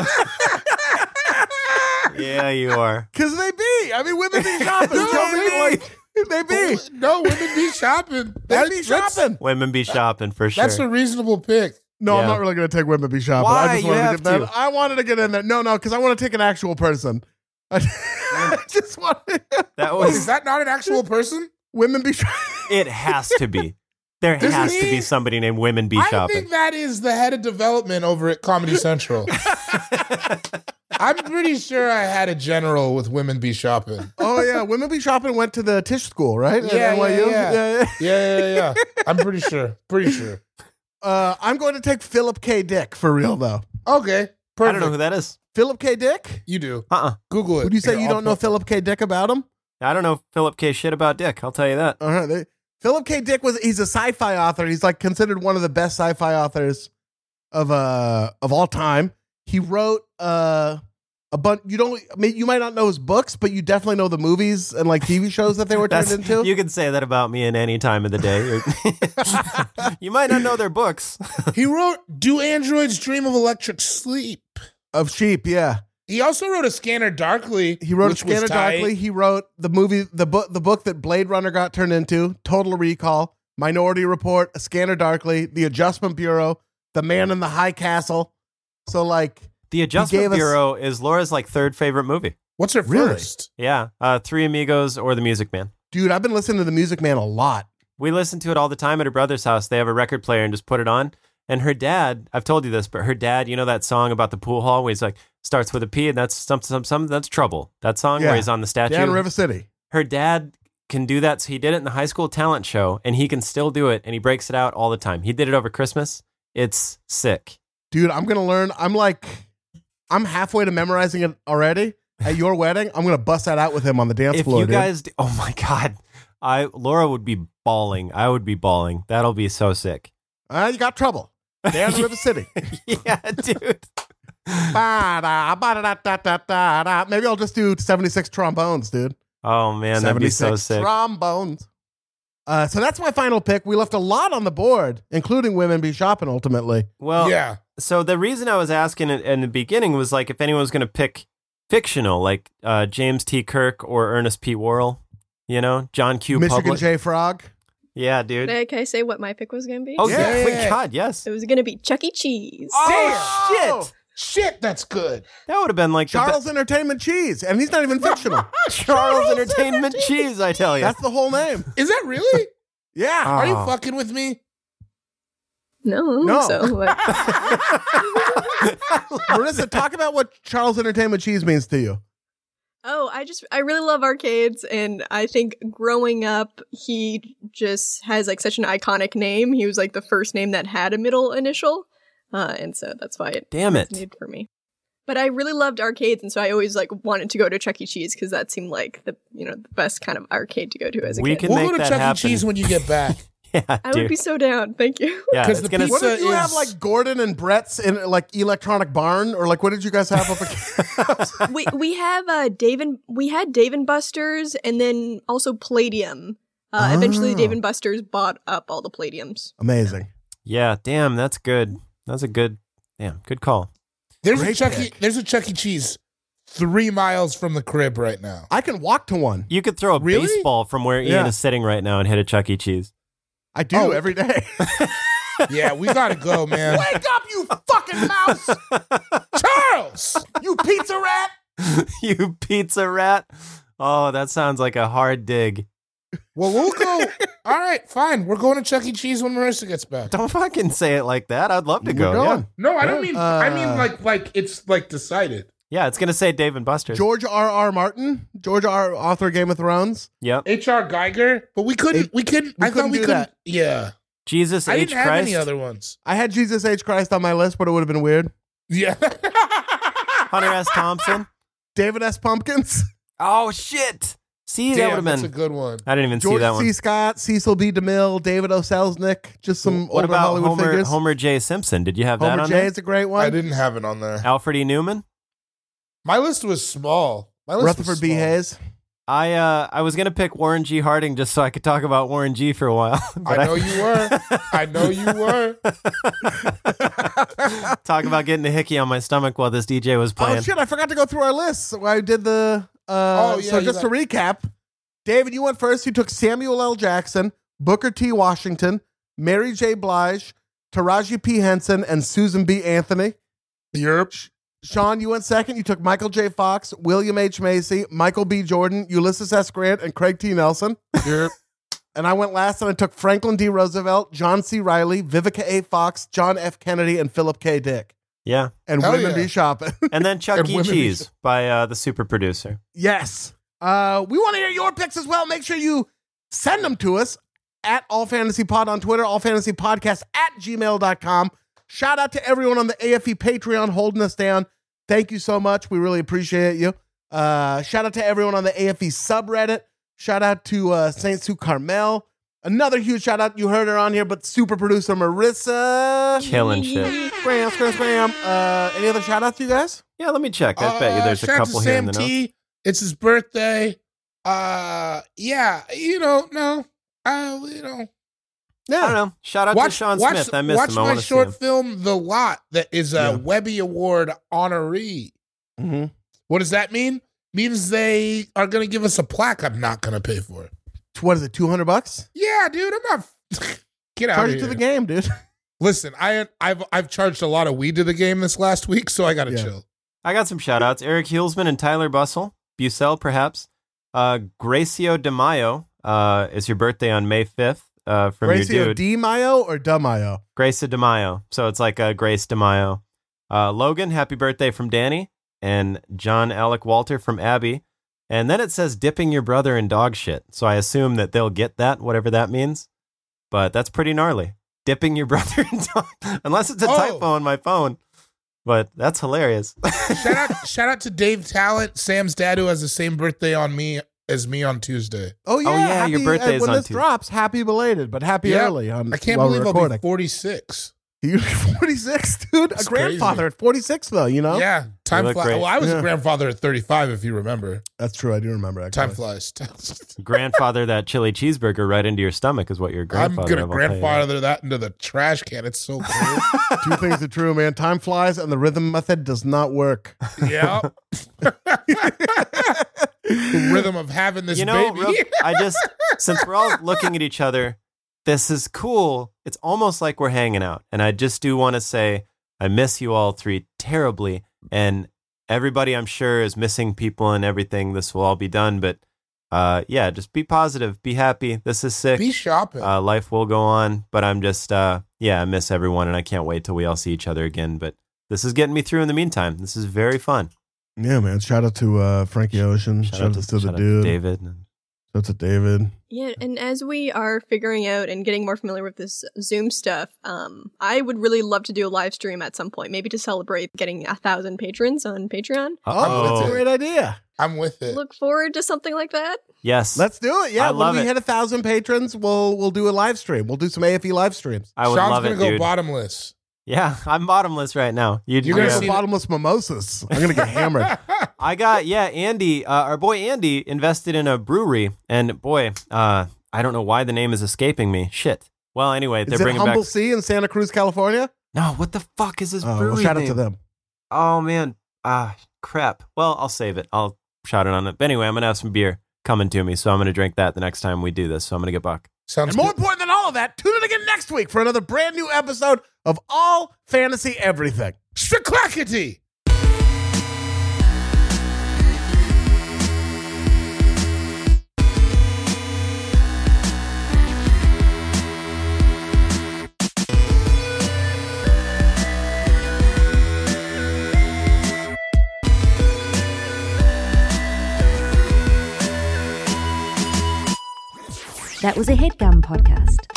Yeah, you are. Because they be. I mean, women be shopping. No, Tell me, they like, they be. No, women be shopping. They That- be that's- shopping. Women be shopping for sure. That's a reasonable pick. No, I'm Yeah. not really going to take women be shopping. Why? I just You wanted to have get that. to. I wanted to get in there. No, no, because I want to take an actual person. I I just want that Wait, is was. that not an actual person? women be shopping. It has to be. There Does has he- to be somebody named Women Be I Shopping. think that is the head of development over at Comedy Central. I'm pretty sure I had a general with women be shopping. Oh yeah, women be shopping went to the Tisch School, right? At Yeah, N Y U? yeah, yeah. yeah. Yeah, yeah, yeah. I'm pretty sure. Pretty sure. Uh, I'm going to take Philip K. Dick for real though. Okay. Perfect. I don't know who that is. Philip K. Dick? You do. Uh uh Google it. Would you say Here, you I'll don't know put- Philip K. Dick about him? I don't know Philip K. shit about Dick. I'll tell you that. All right. They, Philip K. Dick was he's a sci-fi author. He's like considered one of the best sci-fi authors of uh of all time. He wrote uh a bunch. You don't. I mean, you might not know his books, but you definitely know the movies and like T V shows that they were turned That's, into. you can say that about me in any time of the day. You're- you might not know their books. He wrote Do Androids Dream of Electric Sleep? Of sheep, yeah. He also wrote A Scanner Darkly. He wrote which was Scanner tight. Darkly. He wrote the movie, the book, the book that Blade Runner got turned into, Total Recall, Minority Report, A Scanner Darkly, The Adjustment Bureau, The Man in the High Castle. So like, The gave Adjustment us- Bureau is Laura's like third favorite movie. What's her Really? first? Yeah, uh, Three Amigos or The Music Man. dude, I've been listening to The Music Man a lot. We listen to it all the time at her brother's house. They have a record player and just put it on. And her dad, I've told you this, but her dad, you know that song about the pool hall where he's like, starts with a P and that's something, something, something that's trouble. That song Yeah. where he's on the statue. Down in River City. Her dad can do that. So he did it in the high school talent show and he can still do it. And he breaks it out all the time. He did it over Christmas. It's sick. Dude, I'm going to learn. I'm like, I'm halfway to memorizing it already. At your wedding, I'm going to bust that out with him on the dance If floor, you dude. guys, d- oh my God, I Laura would be bawling. I would be bawling. That'll be so sick. Uh, you got trouble. Down in River City. Yeah, dude. Ba-da, ba-da-da-da-da-da. Maybe I'll just do seventy-six trombones, dude. Oh man, that'd be so seventy-six sick. trombones. Uh, so that's my final pick. We left a lot on the board, including Women Be Shopping, ultimately. Well, yeah. so the reason I was asking in, in the beginning was like if anyone was going to pick fictional, like uh, James T. Kirk or Ernest P. Worrell, you know, John Q. Michigan Public. J. Frog. Yeah, dude. Can I- can I say what my pick was going to be? Oh Yeah, yeah, yeah, Wait, yeah. God, yes. It was going to be Chuck E. Cheese. Oh, shit. Shit, that's good. That would have been like the Charles Entertainment Cheese. And he's not even fictional. be- Charles Entertainment Cheese. I tell you. That's the whole name. Is that really? Yeah. Are you Oh. fucking with me? No, No. So, but- Marissa, talk about what Charles Entertainment Cheese means to you. oh, I just, I really love arcades. And I think growing up, he just has like such an iconic name. He was like the first name that had a middle initial. Uh, and so that's why it Damn it. resonated for me. But I really loved arcades, and so I always like wanted to go to Chuck E. Cheese because that seemed like the you know the best kind of arcade to go to as a We kid. can We'll make go to that Chuck happen. E. Cheese when you get back. yeah, I dude. would be so down. Thank you. yeah, 'Cause it's the gonna. What did Pizza you have, is- like Gordon and Brett's in like electronic barn, or like what did you guys have up? At- we we have uh Dave and we had Dave and Buster's, and then also Palladium. Uh, Eventually, Oh. Dave and Buster's bought up all the Palladiums. Amazing. Yeah, damn, that's good. That's a good, damn, good call. There's a Great Chuck E. pick. There's a Chuck E. Cheese three miles from the crib right now. I can walk to one. You could throw a Really? baseball from where Ian Yeah. is sitting right now and hit a Chuck E. Cheese. I do Oh. every day. Yeah, we gotta go, man. Wake up, you fucking mouse! Charles! You pizza rat! You pizza rat. Oh, that sounds like a hard dig. Well, we'll go. All right, fine. We're going to Chuck E. Cheese when Marissa gets back. Don't fucking say it like that. I'd love to We're go. Yeah. going. No, I don't mean. I mean Uh, like like it's like decided. yeah, it's gonna say Dave and Buster's. George R. R. Martin, George R. author of Game of Thrones. Yep. H R. Geiger, but we couldn't. It- we couldn't. we I couldn't thought we do couldn't. that. Yeah, Jesus I H didn't have Christ. any other ones. I had Jesus H. Christ on my list, but it would have been weird. Yeah. Hunter S. Thompson. David S. Pumpkins, Oh shit. See, that Damn, would have that's been. a good one. I didn't even see George that C. one. Scott, Cecil B. DeMille, David O. Selznick, just some What older about Hollywood Homer figures. Homer J. Simpson? Did you have that Homer on J. there? is a great I one. didn't have it on there. Alfred E. Newman. My list was small. My list was Rutherford B. small. Hayes. I uh I was gonna pick Warren G. Harding just so I could talk about Warren G. for a while. but I know you were. I know you were. Talk about getting a hickey on my stomach while this D J was playing. Oh shit! I forgot to go through our list. So I did the. Uh, Oh, yeah, so you just got- to recap, David, you went first. You took Samuel L. Jackson, Booker T. Washington, Mary J. Blige, Taraji P. Henson, and Susan B. Anthony. Europe. Sean, you went second. You took Michael J. Fox, William H. Macy, Michael B. Jordan, Ulysses S. Grant, and Craig T. Nelson. Europe. And I went last, and I took Franklin D. Roosevelt, John C. Riley, Vivica A. Fox, John F. Kennedy, and Philip K. Dick. Yeah. And Hell Women yeah. Be Shopping. And then Chuck And E. women Cheese is- by uh, the super producer. Yes. Uh, we want to hear your picks as well. Make sure you send them to us at All Fantasy Pod on Twitter, All Fantasy Podcast at gmail dot com. Shout out to everyone on the A F E Patreon holding us down. Thank you so much. We really appreciate you. Uh, shout out to everyone on the A F E subreddit. Shout out to uh, Saint Sue Carmel. Another huge shout out. You heard her on here, but super producer Marissa. Killing shit. Scram, scram, scram. Uh, any other shout outs, you guys? Yeah, let me check. I bet you Uh, there's a shout out couple to here Sam in the notes. T. It's his birthday. Uh, yeah, you know, no, uh, you know, I don't know. Shout out to Sean watch, Smith. I missed watch him. I my want to see short him. film, The Lot, that is a Yeah. Webby Award honoree. Mm-hmm. What does that mean? Means they are going to give us a plaque. I'm not going to pay for it. What is it, two hundred bucks? Yeah, dude, I'm not. Get out Charge of it here. to the game, dude. Listen, I I've I've charged a lot of weed to the game this last week, so I got to Yeah. chill. I got some shout outs. Eric Hulsman and Tyler Bussell. Bucell, perhaps. Uh, Gracio De Mayo uh, is your birthday on May fifth uh, from your Gracio dude. D. Mayo or Da Mayo? Grace De Mayo. So it's like a Grace De Mayo. Uh, Logan, happy birthday from Danny. And John Alec Walter from Abby. And then it says dipping your brother in dog shit. So I assume that they'll get that, whatever that means. But that's pretty gnarly. Dipping your brother in dog. Unless it's a Oh. typo on my phone. But that's hilarious. Shout out shout out to Dave Talent, Sam's dad, who has the same birthday on me as me on Tuesday. Oh yeah, yeah, happy, your birthday is when on this Tuesday. drops, happy belated, but happy Yeah. early. On, I can't while believe we're I'll be recording. forty-six. You're forty-six, dude. That's a grandfather at forty-six, though. You know. Yeah, time look flies. great. Well, I was Yeah. a grandfather at thirty-five, if you remember. That's true. I do remember. Actually. Time flies. Grandfather that chili cheeseburger right into your stomach is what your I'm grandfather gonna of, I'll tell you that. grandfather that into the trash can. It's so cool. Two things are true, man. Time flies, and the rhythm method does not work. Yeah. The rhythm of having this You know, baby. real- I just, since we're all looking at each other, this is cool. It's almost like we're hanging out. And I just do want to say, I miss you all three terribly. And everybody, I'm sure, is missing people and everything. This will all be done. But uh, yeah, just be positive, be happy. This is sick. Be shopping. Uh, life will go on. But I'm just, uh, yeah, I miss everyone. And I can't wait till we all see each other again. But this is getting me through in the meantime. This is very fun. Yeah, man. Shout out to uh, Frankie Ocean. Shout, out to, the shout out dude. David. Shout out to David. Yeah, and as we are figuring out and getting more familiar with this Zoom stuff, um, I would really love to do a live stream at some point, maybe to celebrate getting a thousand patrons on Patreon. Oh, that's a Oh, great idea. I'm with it. Look forward to something like that. yes. Let's do it. Yeah, I when love we it. hit a thousand patrons, we'll we'll do a live stream. We'll do some A F E live streams. I would Sean's love gonna it, go dude. bottomless. Yeah, I'm bottomless right now. You, You're you gonna I'm have- see gonna bottomless mimosas. I'm gonna get hammered. I got, yeah, Andy, uh, our boy Andy invested in a brewery, and boy, uh, I don't know why the name is escaping me. Shit. Well, anyway, they're Is it bringing Humble back. Sea in Santa Cruz, California? No, what the fuck is this Oh, brewery well, shout out name? to them. Oh man, ah, crap. Well, I'll save it. I'll shout it on it. But anyway, I'm going to have some beer coming to me, so I'm going to drink that the next time we do this. So I'm going to get Buck. Sounds And more good. important than all of that, tune in again next week for another brand new episode of All Fantasy Everything. Stricklackety! That was a HeadGum podcast.